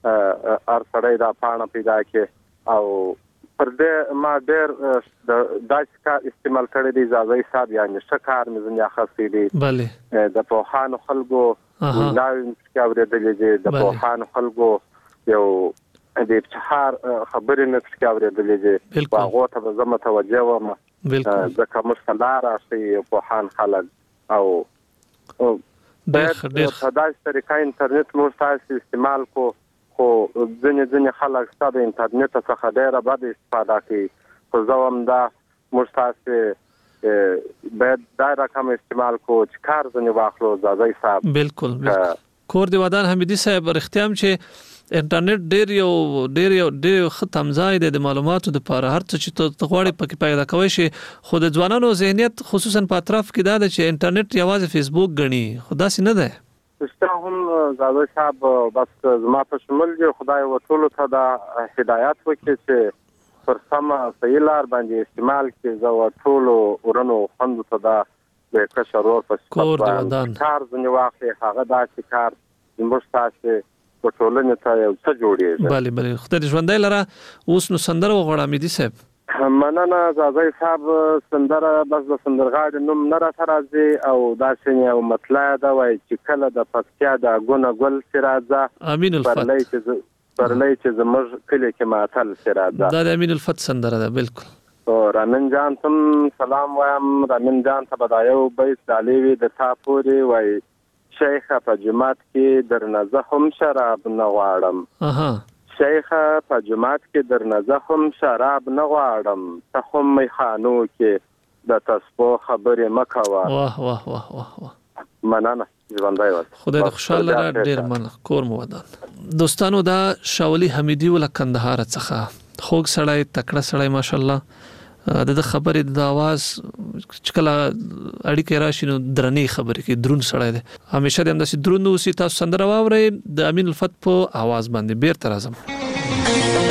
ارسړی دا پاڼه پیدا کې او پر دې ما ډېر د داسې کار استعمال کړی دی زازی صاحب یعنی ښه کار مې ځنې اخیستی دی بله د پوهانو خلکو ویناوې مې اورېدلې دي د پوهانو خلکو یو د ابتهار خبرې مې پکې اورېدلې دي په هغو ته به زه متوجه وم ځکه موږ ته لاره ښیي پوهان خلک او باید په داسې طریقه انټرنیټ موږ تاسې استعمال کو خو ځینې خلک ستا د انټرنیټ څخه ډېره بد استفاده کوي خو زه هم دا موږ تاسې باید دا رقم استعمال کو چې کار ځینې واخلو زازی صاحب بالکل کور دی ودان حمیدی صاحب رښتیا هم چې انټرنیټ ډېر ښه تمځای دی د معلوماتو دپاره هر څه چې ته غواړې پکې پیدا کوی شي خو د ځوانانو ذهنیت خصوصا په اطراف کې دا ده چې انټرنیټ یوازې فیسبوک ګڼي خو داسې نه دی ستا هم زازی صاحب بس زما په شمول دی خدای و ټولو ته دا هدایت وکړي چې پر سمه صحیح لار باندې استعمال کړي زه و ټولو ورونو خوندو ته دا د کشر ورور په صفت باندې کار ځینې واخلي هغه داسې کار زموږ تاسې په ټولنې ته یو څه جوړېږي بله خدای دې ژوندی لره اوس نو سندره وغواړه حمیدي صاحب مننه زازی صاحب سندره بس د سندرغاړي نوم نه راته راځي او داسې یو مطلع ده وایي چې کله د پکتیا د ګونه ګل چې راځه امین الفت پرلی چې زموږ کلي کې ماتل چې راځه دا د امین الفت سندره ده بالکل رامین جان تم سلام وایم رامین جان ته به دا یو بیت ډالۍ وي د تا پورې وایي شیخه په جومات کې درنه زه هم شراب نه غواړم شیخه په جومات کې درنه زه هم شراب نه غواړم ته هم میخانو کې د تسبو خبرې مه کوه واه واه واه واه واه مننه ژوندی اوسه خدای دې خوشحاله لره ډېر مننه کور مو ودان دوستانو دا شاولی حمیدي له کندهار څخه خوږ سړی تکړه سړی ماشاءالله د خبرې د आवाज چې کله اړیکې راشي نو درنې خبرې کوي درون سړی دی همیشه د همداسې درون اوسي تاسو سندره واورئ د امین الفت په आवाज باندې بیرته راځم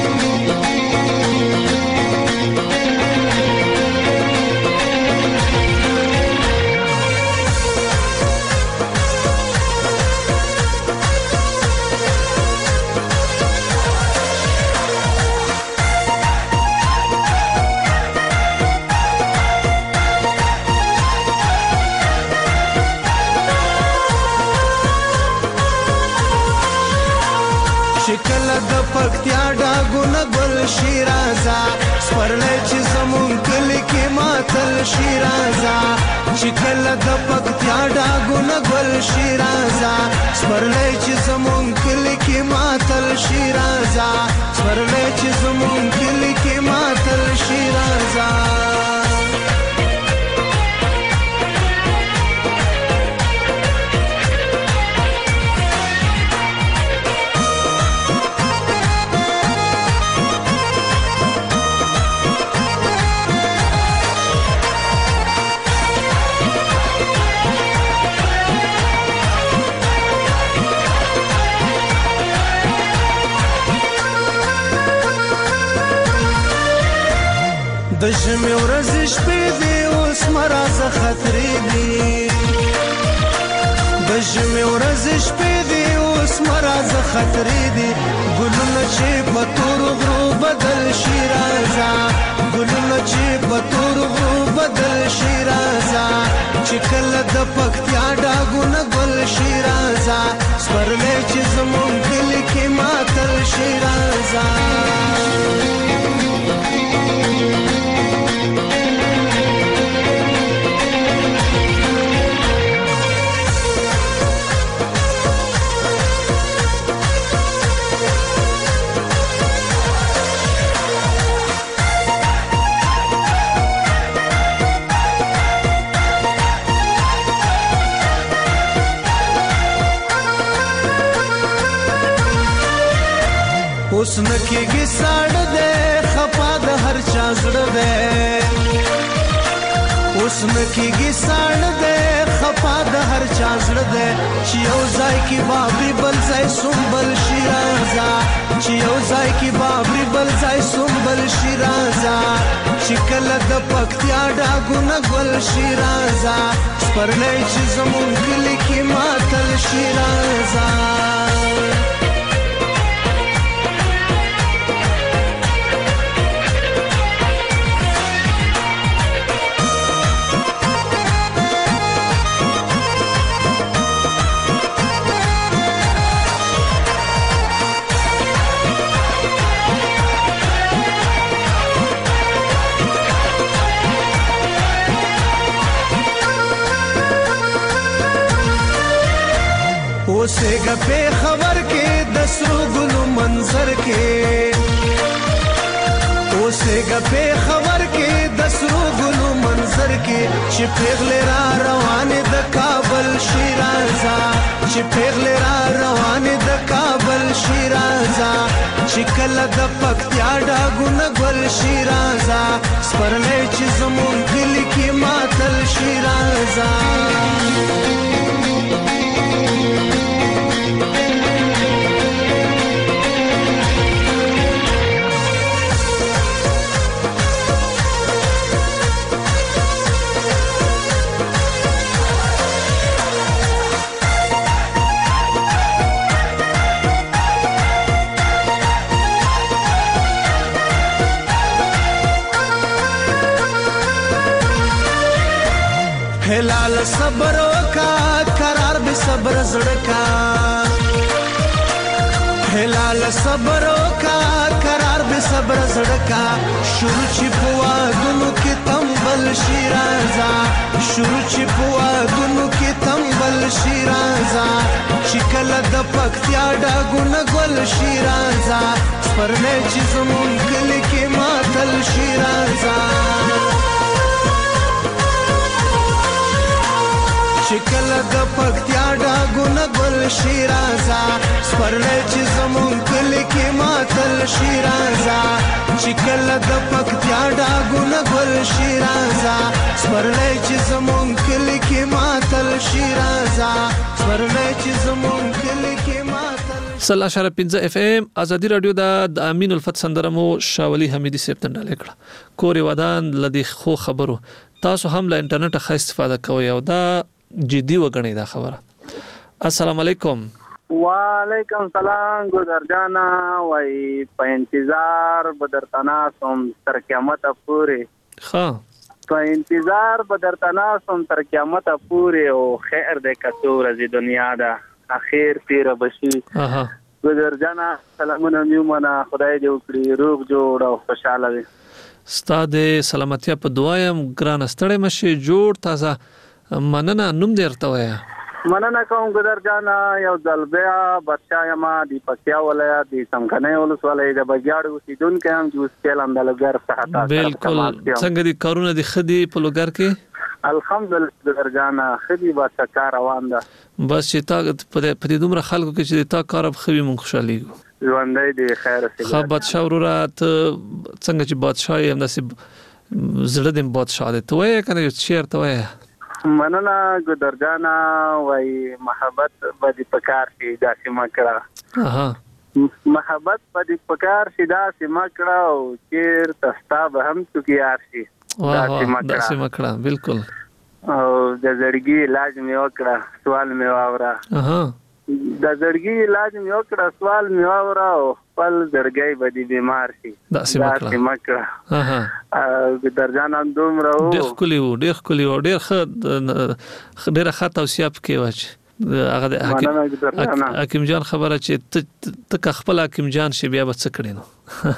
پکتیا ډاګونه ګل شیرازا سپرلې چې زمون کلی کې ماتل شیرازا چې کله د پکتیا ډاګونه ګل شیرازا سپرلې چې زمون کلی کې ماتل شیرازا سپرلې چې زمون کلی کې ماتل شیرازا د ژمي ورځې شپې دي اوس مرازه خطرې دي د ژمي ورځې شپې دي اوس مرازه خطرې دي ګلونه چې په تورو غرو بدل شي راځه ګلونه چې په تورو غرو بدل شي راځه چې کله د پکتیا ډاګونه ګل شي راځه سپرلی چې زمونږ کلي کې ماتل شي راځه اوس نکېږي ساړه دی خفا د هر چا زړه دی اوس نکېږي ساړه دی خفا د هر چا زړه دی چې یو ځای کې بابري بل ځای سنبل شي راځه چې یو ځای کې بابري بل ځای سنبل شي راځه چې کله د پکتیا ډاګونه ګل شي راځه سپرلی چې زمونږ کلي کې ماتل شي راځه اوسېږه په خبر کې د سرو ګلو منظر کې اوسېږه په خبر کې د سرو ګلو منظر کې چې پیغلې را روانې د کابل شي راځه چې پیغلې را روانې د کابل شي راځه چې کله د پکتیا ډاګونه ګل شي راځه سپرلی چې زمونږ کلي کې ماتل شي راځه هلال صبر وکا قرار به صبر زړکا هلال صبر وکا قرار به صبر زړکا شروع چې پوا دونو کې تمبل شي راځه شروع چې پوا دونو کې تمبل شي راځه چې کله د پکتیا ډاګونه ګل شي راځه سپرلی چې زمونږ کلي کې ماتل شي راځه چې کله د پکتیا ډاګونه ګل شي راځه سپرلی چې زمونږ کلي کې ماتل شي راځه چې کله د پکتیا ډاګونه ګل شي راځه سپرلی چې زمونږ کلي کې ماتل شي راځه سپرلی چې زمونږ کلي کې ماتل 0.5 FM ازادي رادیو د امین الفت سندرمو شاولی حمیدی سپتن ډالې کړه کورې ودان لدی خو خبرو تاسو هم له انټرنیټ ښه استفاده کوئ او دا جدي وګڼئ دا خبره السلام علیکم وعلیکم السلام ګذر جانا وای په انتظار بدرتنا سوم تر قیامت پورې ها په انتظار بدرتنا سوم تر قیامت پورې او خیر دې کڅو رزي دنیا دا اخیر تیر بشي ګذر جانا سلامونه میومنه خدای دې وکړي روغ جوړ او خوشاله وي ستاد سلامتیا په دعایم ګران استړې مشي جوړ تازه مننه نوم دې ارته وای مننه کوم ګذر جانا یو ځلبیا بچا یما دی پکتیا ولایت دی څنګه ولسوالۍ د بګیاړ اوسیدونکو هم جوس کلم د لګر صحت بالکل څنګه دي کارونه دي خدي په لګر کې الحمدلله ګذر جانا خدي با کار روان ده بس چې تا په دې دومره خلکو کې چې تا کار خوي مونږ خوشالي ژوندۍ دی خیر سي خو بادشاہ ورات څنګه چې بادشاہ هم نصیب زړه دې بادشاہ دې ته وای کنه شعر ته وای مننه ګدرجانا وای محبت باندې پکار شي داسې ما کړه محبت په دې پکار شي دا سیمه کړه او چیر تستا به هم چکیار شي دا سیمه کړه بالکل او د زړګي علاج مې وکړه سوال مې واوره د زړګي علاج مې وکړه سوال مې واوره او خپل زړګي به دې بیمار شي دا سیمه کړه ګدرجان هم دومره ډېر ښکلی و ډېر ښه توصیه پکې وه چې هغه د حکیم جان خبره چې ته خپل حکیم جان شي بیا به څه کړې نو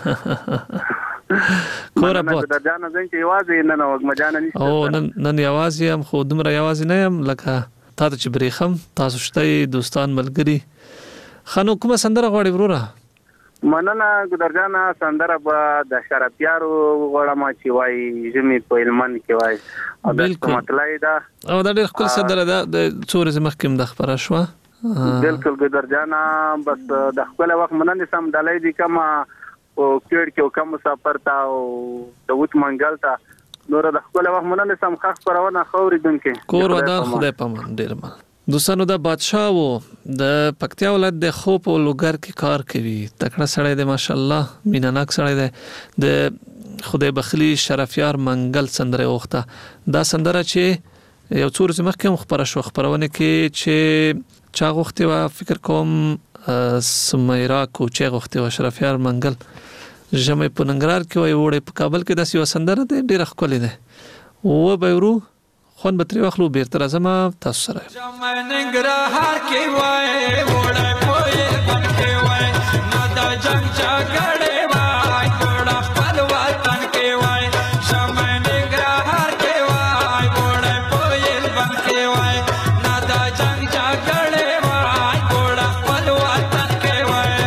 کوره بوت ګدرجان زنګ چې یوازې نه وګمجان نشته او نن یوازې هم خو دومره یوازې نه یم لکه تا ته چې بریخم تاسو شته دوستان ملګري خانو کومه سندره غواړې وروره مننه ګدرجان سندره به د شرفیارو غواړم چې وای ژمي په هلمند کې وای او د مطلعې ده او دا ډېر ښکلې سندره ده د څو ورځې مخکې هم ده خپره شوه بالکل ګدرجان بس د خپل وخت مننه سم ډالۍ دي کومه او کېړ کې کوم مسافر تا او د وټ منګل تا نور د خپل وخت مننه سم خاص پرونه خوري دونکو کور ودان خدای پامان ډېر مال دوستانو دا بادشاه وو د پکتیا ولایت د خوب او لوګر کې کار کوي تکړه سړی دی ماشاءالله میناناک سړی دی د خدای بخلی شرفیار منګل سندره وخته دا سندره چې یو څو ورځې مخکې هم خپره شو خپرونه کې چې چا غوښتې وه فکر کوم سمیرا کوچی غوښتې وه شرفیار منګل ژمی په ننګرهار کې وایي اوړی په کابل کې داسې یوه سندره دی ډېره ښکلې دی وبه یې ورو خوند به ترې واخلو بیرته راځم تاسو سره ژمی ننګرهار کې وایي اوړی په هلمند کې وایي نه د جنګ جګړې وایي ګوړه خپل وطن کې وایي ژمی ننګرهار کې وایي اوړی په هلمند کې وایي نه د جنګ جګړې وایي ګوړه خپل وطن کې وایي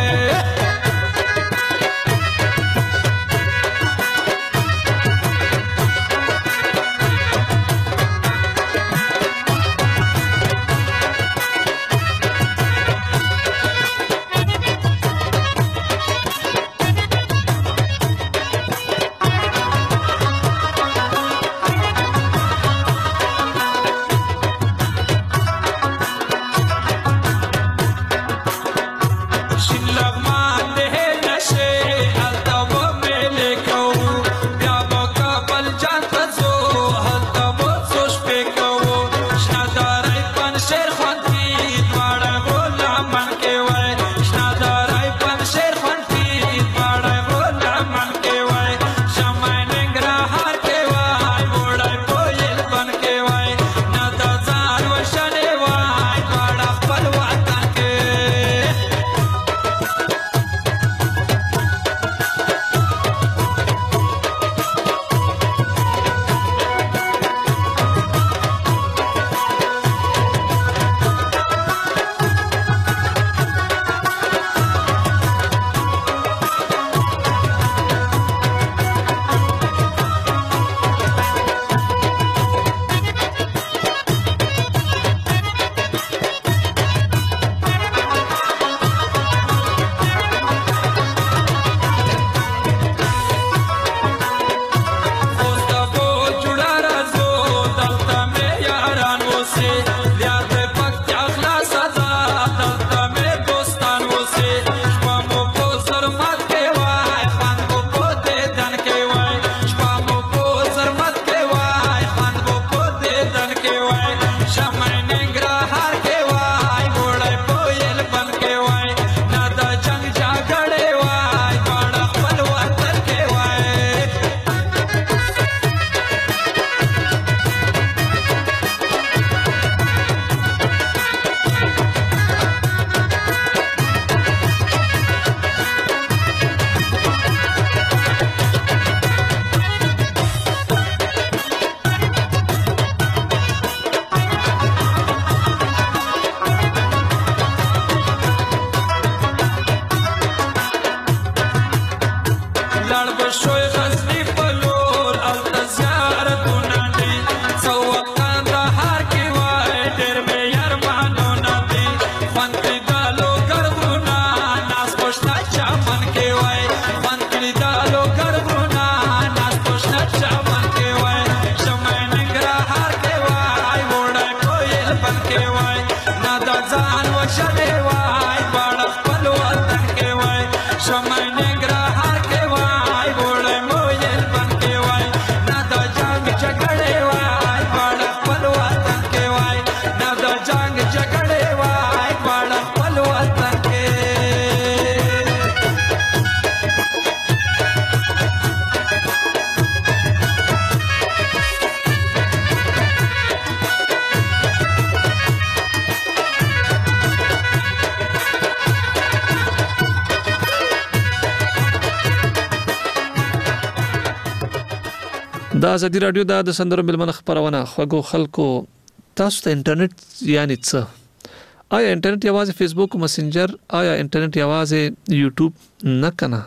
دا ازادي رادیو د سندرو ملمنه خبرونه خوګو خلکو تاسو ته انټرنیټ یعنی څه آیا انټرنیټ یوازې فیسبوک او مسنجر آیا انټرنیټ یوازې یوټیوب نه کنه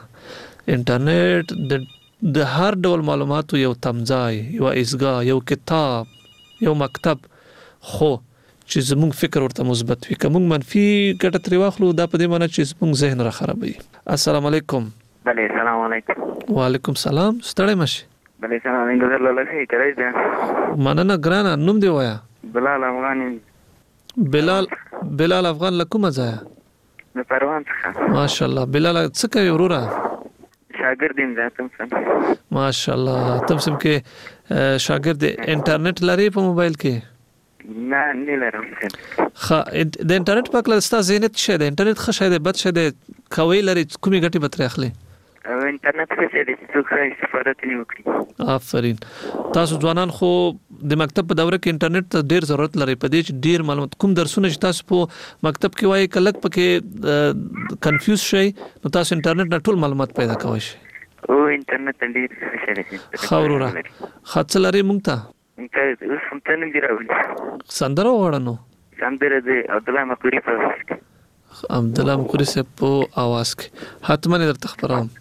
انټرنیټ د هر ډول معلوماتو یو تمځای یو ازګه یو کتاب یو مکتب خو چې زموږ فکر ورته مثبت وي کوم منفي ګټه ترې واخلو دا په دې معنی چې زموږ ذهن را خرابوي السلام علیکم بله السلام علیکم وعلیکم السلام ستړی مشه بله السلام علیکم الله لخي کړی دی مننه ګرانه نوم دی وایا بلال افغان بلال افغان لکومه ځای د پروان څخه ماشاءالله بلال څه کوي وروره شاګرد یم د تمسم ماشاءالله تمسم کې شاګرد انټرنیټ لري په موبایل کې نه لرم خا د انټرنیټ په کله ستا زینت شه د انټرنیټ ښه شه د بد شه د کوي لري کومي ګټي به تر اخلي انټرنیټ څخه د څه استفاده کوي وکړي آفرین تاسو ځوانان خو د مکتب په دوره کې انټرنیټ ته ډیر ضرورت لري په دې چې ډیر معلومات کوم درسونه چې تاسو په مکتب کې وایي کلک پکې کنفیوز شئ نو تاسو انټرنیټ نه ټول معلومات پیدا کوئ شئ او انټرنیټ ډیر ښه دی خاورونه خاص لري مونږ ته اوس هم ته نه دی راوړل سندره وړنو سندره دی عبدالله مقری په आवाज کې عبدالله مقری په आवाज کې حتما درته خبرم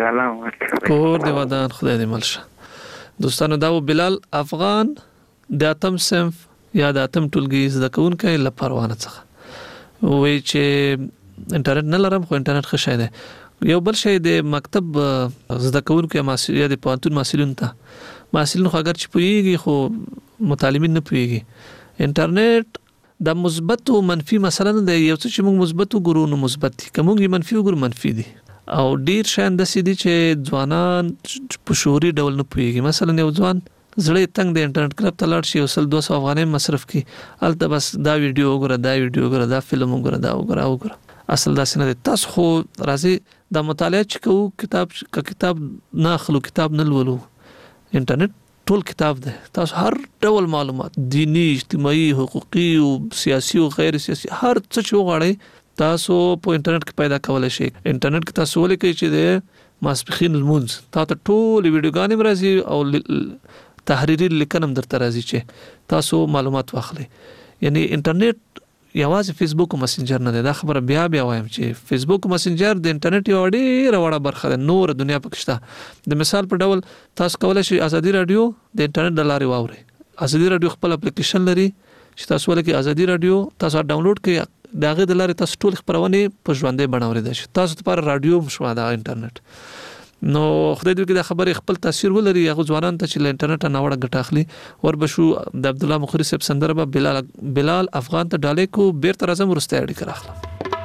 کور دی ودان خدای دې ملشه دوستانو دا بلال افغان د اتم صنف یا د اتم ټولګي زده کوونکی له پروانه څخه وایي چې انټرنیټ نه لرم خو انټرنیټ ښه شی دی یو بل شی د مکتب زده کوونکو یا د پوهنتون محصلینو خو اگر چې پوهیږي خو متعلمین نه پوهیږي انټرنیټ د مثبت او منفي مثلا د یو څه چې موږ مثبت وګورو نو مثبت دي کوم موږ منفي وګورو منفي دي او ډیر شان د سې دي چې ځوانان په شوري ډول نه پوهیږي مثلا یو ځوان زړه تنگ د انټرنیټ کلب ته لاړ شي او 200 افغانۍ مصرف کی الته بس دا ویډیو وګوره دا فلم وګوره اصل دا سینه تاسو خو راځي د مطالعه چې کو کتاب نه اخلو کتاب نه لولو انټرنیټ ټول کتاب ده تاسو هر ډول معلومات دینی اجتماعي حقوقي او سیاسي او غیر سیاسي هر څه چې وغواړئ تاسو په انټرنیټ کې پیدا کولای شئ انټرنیټ کې تاسو ولیکئ چې د ماسپخین المنز تاسو ټول ویډیوګانې راځي او تحریری لیکنم درته راځي چې تاسو معلومات واخلئ یعنی انټرنیټ یوازې فیسبوک او مسنجر نه دا خبره بیا وایم چې فیسبوک او مسنجر د انټرنیټ یو ډیره وړه برخه ده نور دنیا پکې شته د مثال په ډول تاسو کولای شئ ازادي رادیو د انټرنیټ د لارې واورئ ازادي رادیو خپل اپلیکیشن لري چې تاسو ولکه ازادي رادیو تاسو ډاونلوډ کړئ داغه د لارې تاسو ټول خبرونه په ژوندې بڼه اورئ تاسو لپاره رادیو مشوا ده انټرنیټ نو خدای دې کې د خبرې خپل تاثیر ولري هغه ځوانان ته چې له انټرنیټ نه وړه ګټه اخلي وربشو د عبد الله مقری صاحب سندره بلال افغان ته ډالې کو بیرته راځم ورسته اړیکه راخلم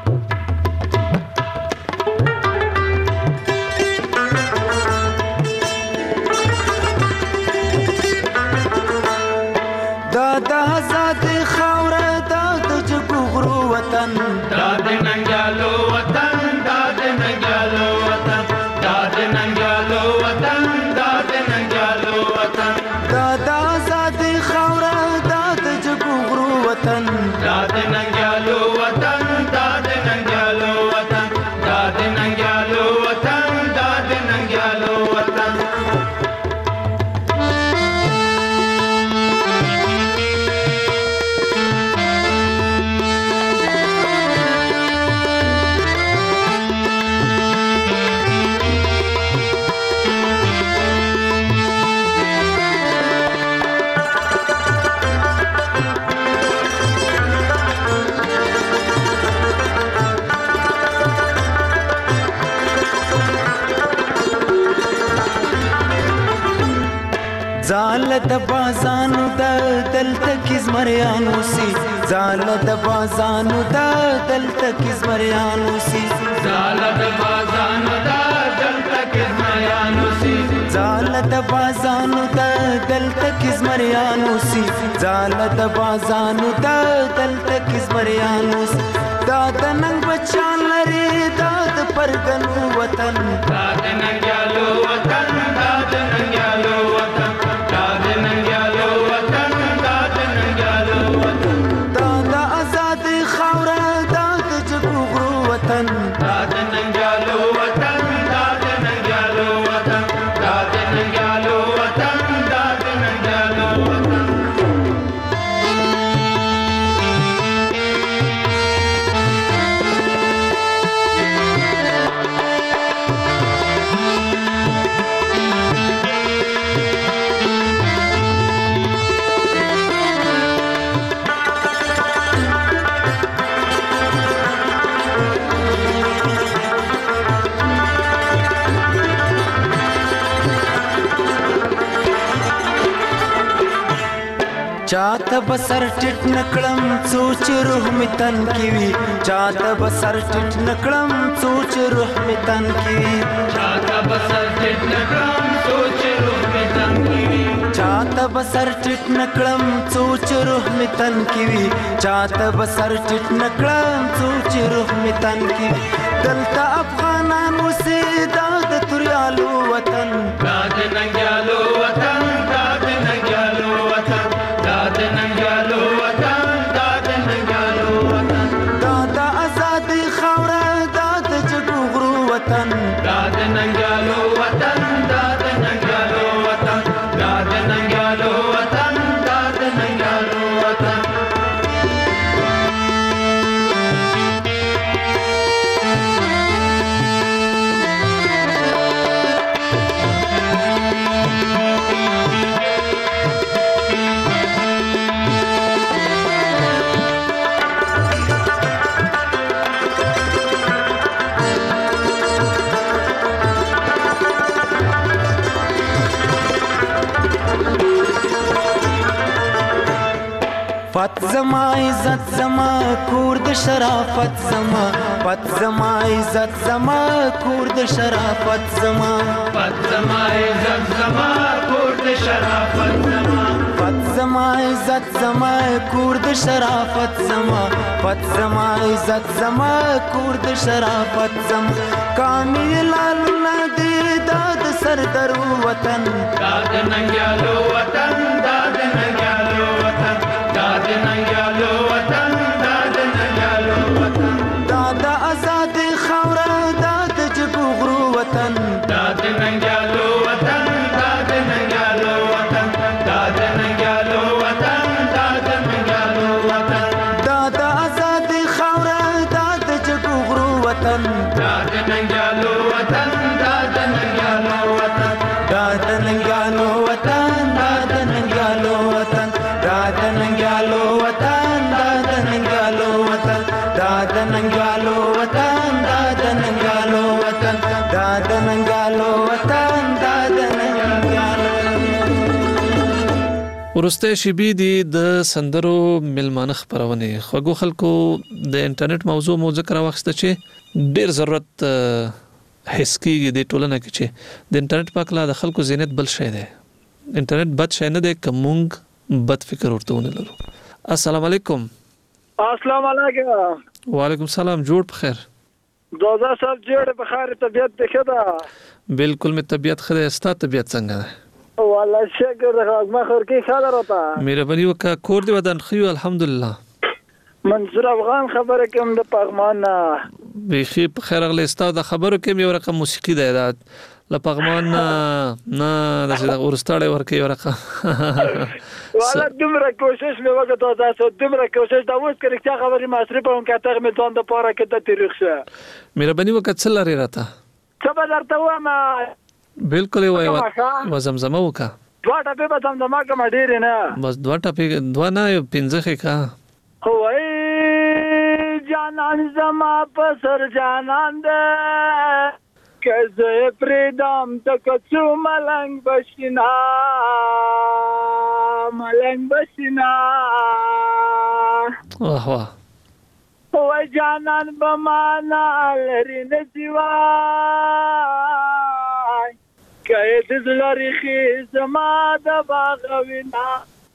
زالت بازانو دا دلته کزمریانو سی زالت بازانو دا دلته کزمریانو سی زالت بازانو دا دلته کزمریانو سی زالت بازانو دا دلته کزمریانو سی زالت بازانو دا دلته کزمریانو سی دا تننګ بچان لري دا د پرګنو وطن دا تننګالو وطن دا تننګالو وطن دا د ننګالو وطن دا د ننګالو وطن دا چاته بسر ټټ نکړم سوچ روح می تن کی وی چاته بسر ټټ نکړم سوچ روح می تن کی وی چاته بسر ټټ نکړم سوچ روح می تن کی وی چاته بسر ټټ نکړم سوچ روح می تن کی وی چاته بسر ټټ نکړم سوچ روح می تن کی وی دلته افغانان وسه د توریالو وطن د ننګیالو وطن د ننګیالو وطن د ننګیالو وطن د ننګیالو وطن د آزادۍ خاوره د جګو غرو وطن د ننګیالو وطن د ننګیالو وطن د ننګیالو وطن د ننګیالو وطن پت زما عزت زما کور د شرافت زما پت زما عزت زما کور د شرافت زما پت زما عزت زما کور د شرافت زما پت زما عزت زما کور د شرافت زما پت زما عزت زما کور د شرافت زما کامل ندی د سردر وطن د ننګیالو وطن د ننګیالو وطن د ننګیالو وطن د ننګیالو وطن د آزادۍ خاوره د جګو غرو وطن د ننګیالو وطن د ننګیالو وطن د ننګیالو وطن د ننګیالو وطن د آزادۍ خاوره د جګو غرو وطن د ننګیالو وطن د ننګیالو وطن د ننګیالو وطن د ننګیالو وطن د ننګیالو وطن د ننګیالو وطن د ننګیالو وطن د ننګیالو وطن د ننګیالو وطن د ننګیالو ورسته شیبې دي د سندرو ملمانه خبرونه خوګو خلکو د انټرنیټ موضوع مو ذکر واخسته چې ډیر ضرورت حس کیږي د ټولنه کې چې د انټرنیټ پاکلا د خلکو زینت بل شي دی انټرنیټ بد شي نه دی کومنګ بد فکر ورته ونه لرو. السلام علیکم. السلام علیکم. وعلیکم السلام. جوړ بخیر. دوزا صاحب جوړ بخیر. طبیعت ښه ده؟ بالکل می طبیعت ښه ده. ستا طبیعت څنګه ده؟ والله شکر ده. ما خور کې خاله راته مهرباني وکړه. کور دی ودان خو الحمدلله. منصور افغان خبره کوم د پغمان نه. بخیر بخیر اغله ستا د خبرو کې یو رقم موسیقي ده لپغمان نه د ورستاړې ورکې ورکه والله دومره کوشش مې وکړ تاسو دومره کوشش دا اوس کړی چې خبرې مصرف هم کاته مې ځان د پاره کې د تاریخ شه مهرباني وکړه څه لري راته څه به درته وایم بالکل وای و زمزمه وکړه دوه ټپې به زمزمه کوم ډېر نه بس دوه ټپې دوه نه پنځه ښه وای جانان زما په سر جانان ده کزه پریدام تکڅو ملنګ بشینا واه واه وای جانان بمانا لري نسیوای کای دزلری خې زما د باغوینا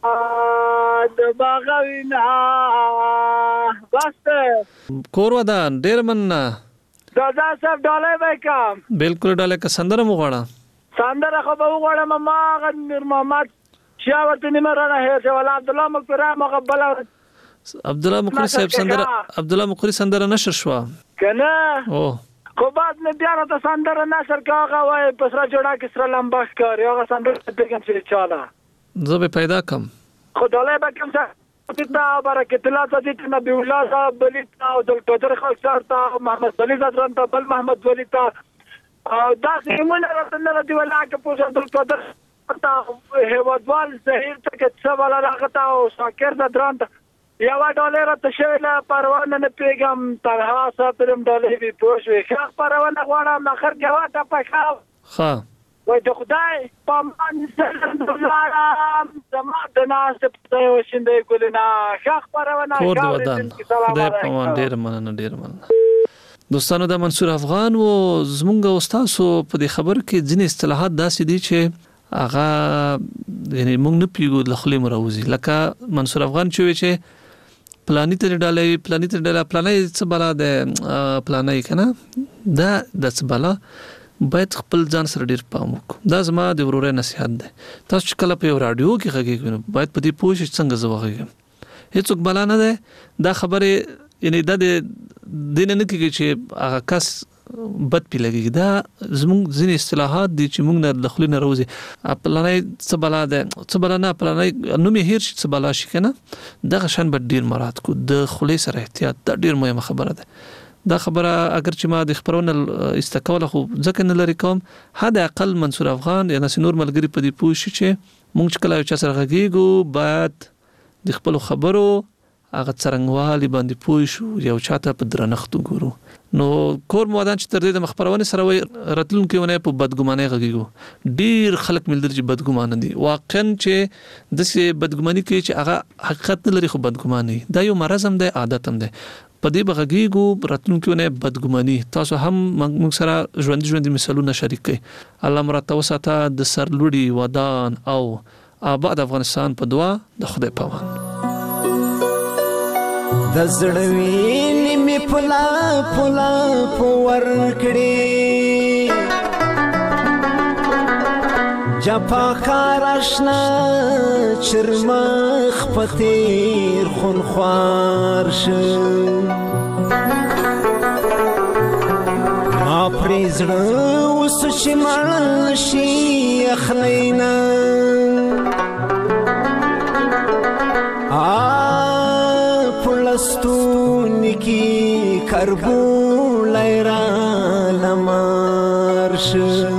بس کور ودان ډیر مننه دادا صاحب ډالۍ وکم بالکل ډالۍ که سندره مو غواړه سندره خو به وغواړم ما غنیر محمد شاورت نیمه رانه هیڅ ولا عبد الله مقرا مقبل عبد الله مقری صاحب سندره عبد الله مقری سندره نشر شو کنه او خو بعد نه بیا راته سندره نشر کاغه وای پسرا جوړه کسره لمبا کاری هغه سندره پیګم چې چاله زه به پیدا کم خدای به کوم څه تینا برکت الله صدیق نبی الله صاحب بلیتا او دل قدر خلق سارتا محمد ولی زران ته بل محمد ولی ته دا سیمونه راته دی ولا که په دل قدر ته هوادوال زهیر ته څه ولا راغتا او شاکر زران ته یو ډالر ته شویلا پروانه نه پیغام ترها ساترم ډالر به پوښ وی ښه پروانه غواړم اخر کې واټه پخاو ها وای د خدای په مان سلام زما د ناسب ته وشندې ګلنا شاخ پرونه کور د ودان خدای په مان ډیر مننه دوستانو دا منصور افغان و زمونږ استاد په دې خبر کې ځینې اصطلاحات داسې دي چې هغه یعنی موږ نه پیګو د خپل مروزي لکه منصور افغان چې پلاني ته ډاله پلاني څه بلا د پلاني کنه دا د څه بلا باید خپل ځان سره ډیر پام وکړو دا زما د ورورې نصيحت ده تاسو چې کله په رادیو کې غږیږئ باید په دې پوه شئ څنګه زوغږم هیڅوک بلا نه ده دا خبره یعنی دا د دین نه کېږي چې هغه کس بد پی لګي دا زموږ ځینې اصطلاحات دي چې موږ نه دخلي نه روزي پلانای څه بلا ده څه بلا نه پلانای نو می هیر شي څه بلا شي کنه دغه شان به ډیر مراد کو د خلی سره احتیاط دا ډیر مهمه خبره ده دا خبره اگر چې ما د خبرونه استکوله خو ځکه نه لري کوم حد اقل منصور افغان یا نور ملګری په دې پوښي چې موږ کله چې سره غږیږو باید د خپل خبرو هغه څرنګوالي باندې پوه شو یو چاته په درنښت ګورو نو کور مودان چې تر دې د مخبرونه سره وي راتلونکي ونه په بدګمانه غږیږو ډیر خلک ملدر چې بدګمانه دي واقعا چې د سه بدګماني کې چې هغه حقیقت نه لري خو بدګماني دا یو مرز هم دی عادت هم دی په دې بغږیږو راتلونکي ونه بدګماني تاسو هم موږ سره ژوند مثالونه شریک کړئ الله مراد وساته د سرلوړي ودان او آباد افغانستان په دعا د خدای پامان د زړوینې می پلا پور کړې جپا کارشنا چرمخ پتیر خون خوار ش ما پریزړ اوس چې مړ شي اخلینا پلستون کی کربو لیرا لمارش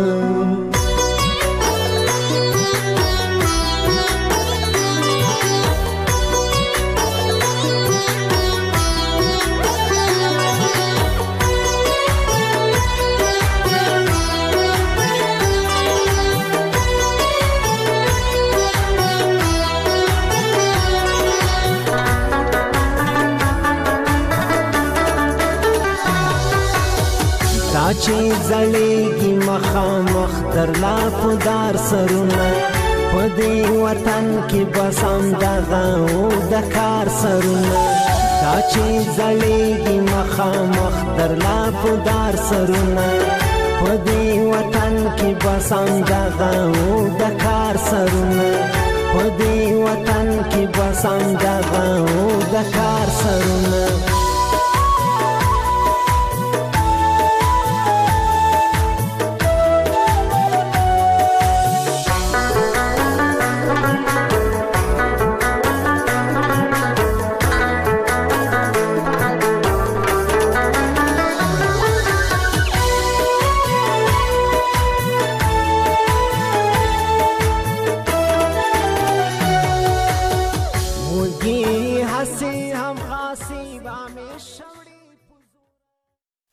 چې زړېږي مخامخ درلا پدار سرونه په دې وطن کې بسم دغه او د کار سرونه دا چې زړېږي مخامخ درلا پدار سرونه په دې وطن کې بسم دغه او د کار سرونه په دې وطن کې بسم دغه او د کار سرونه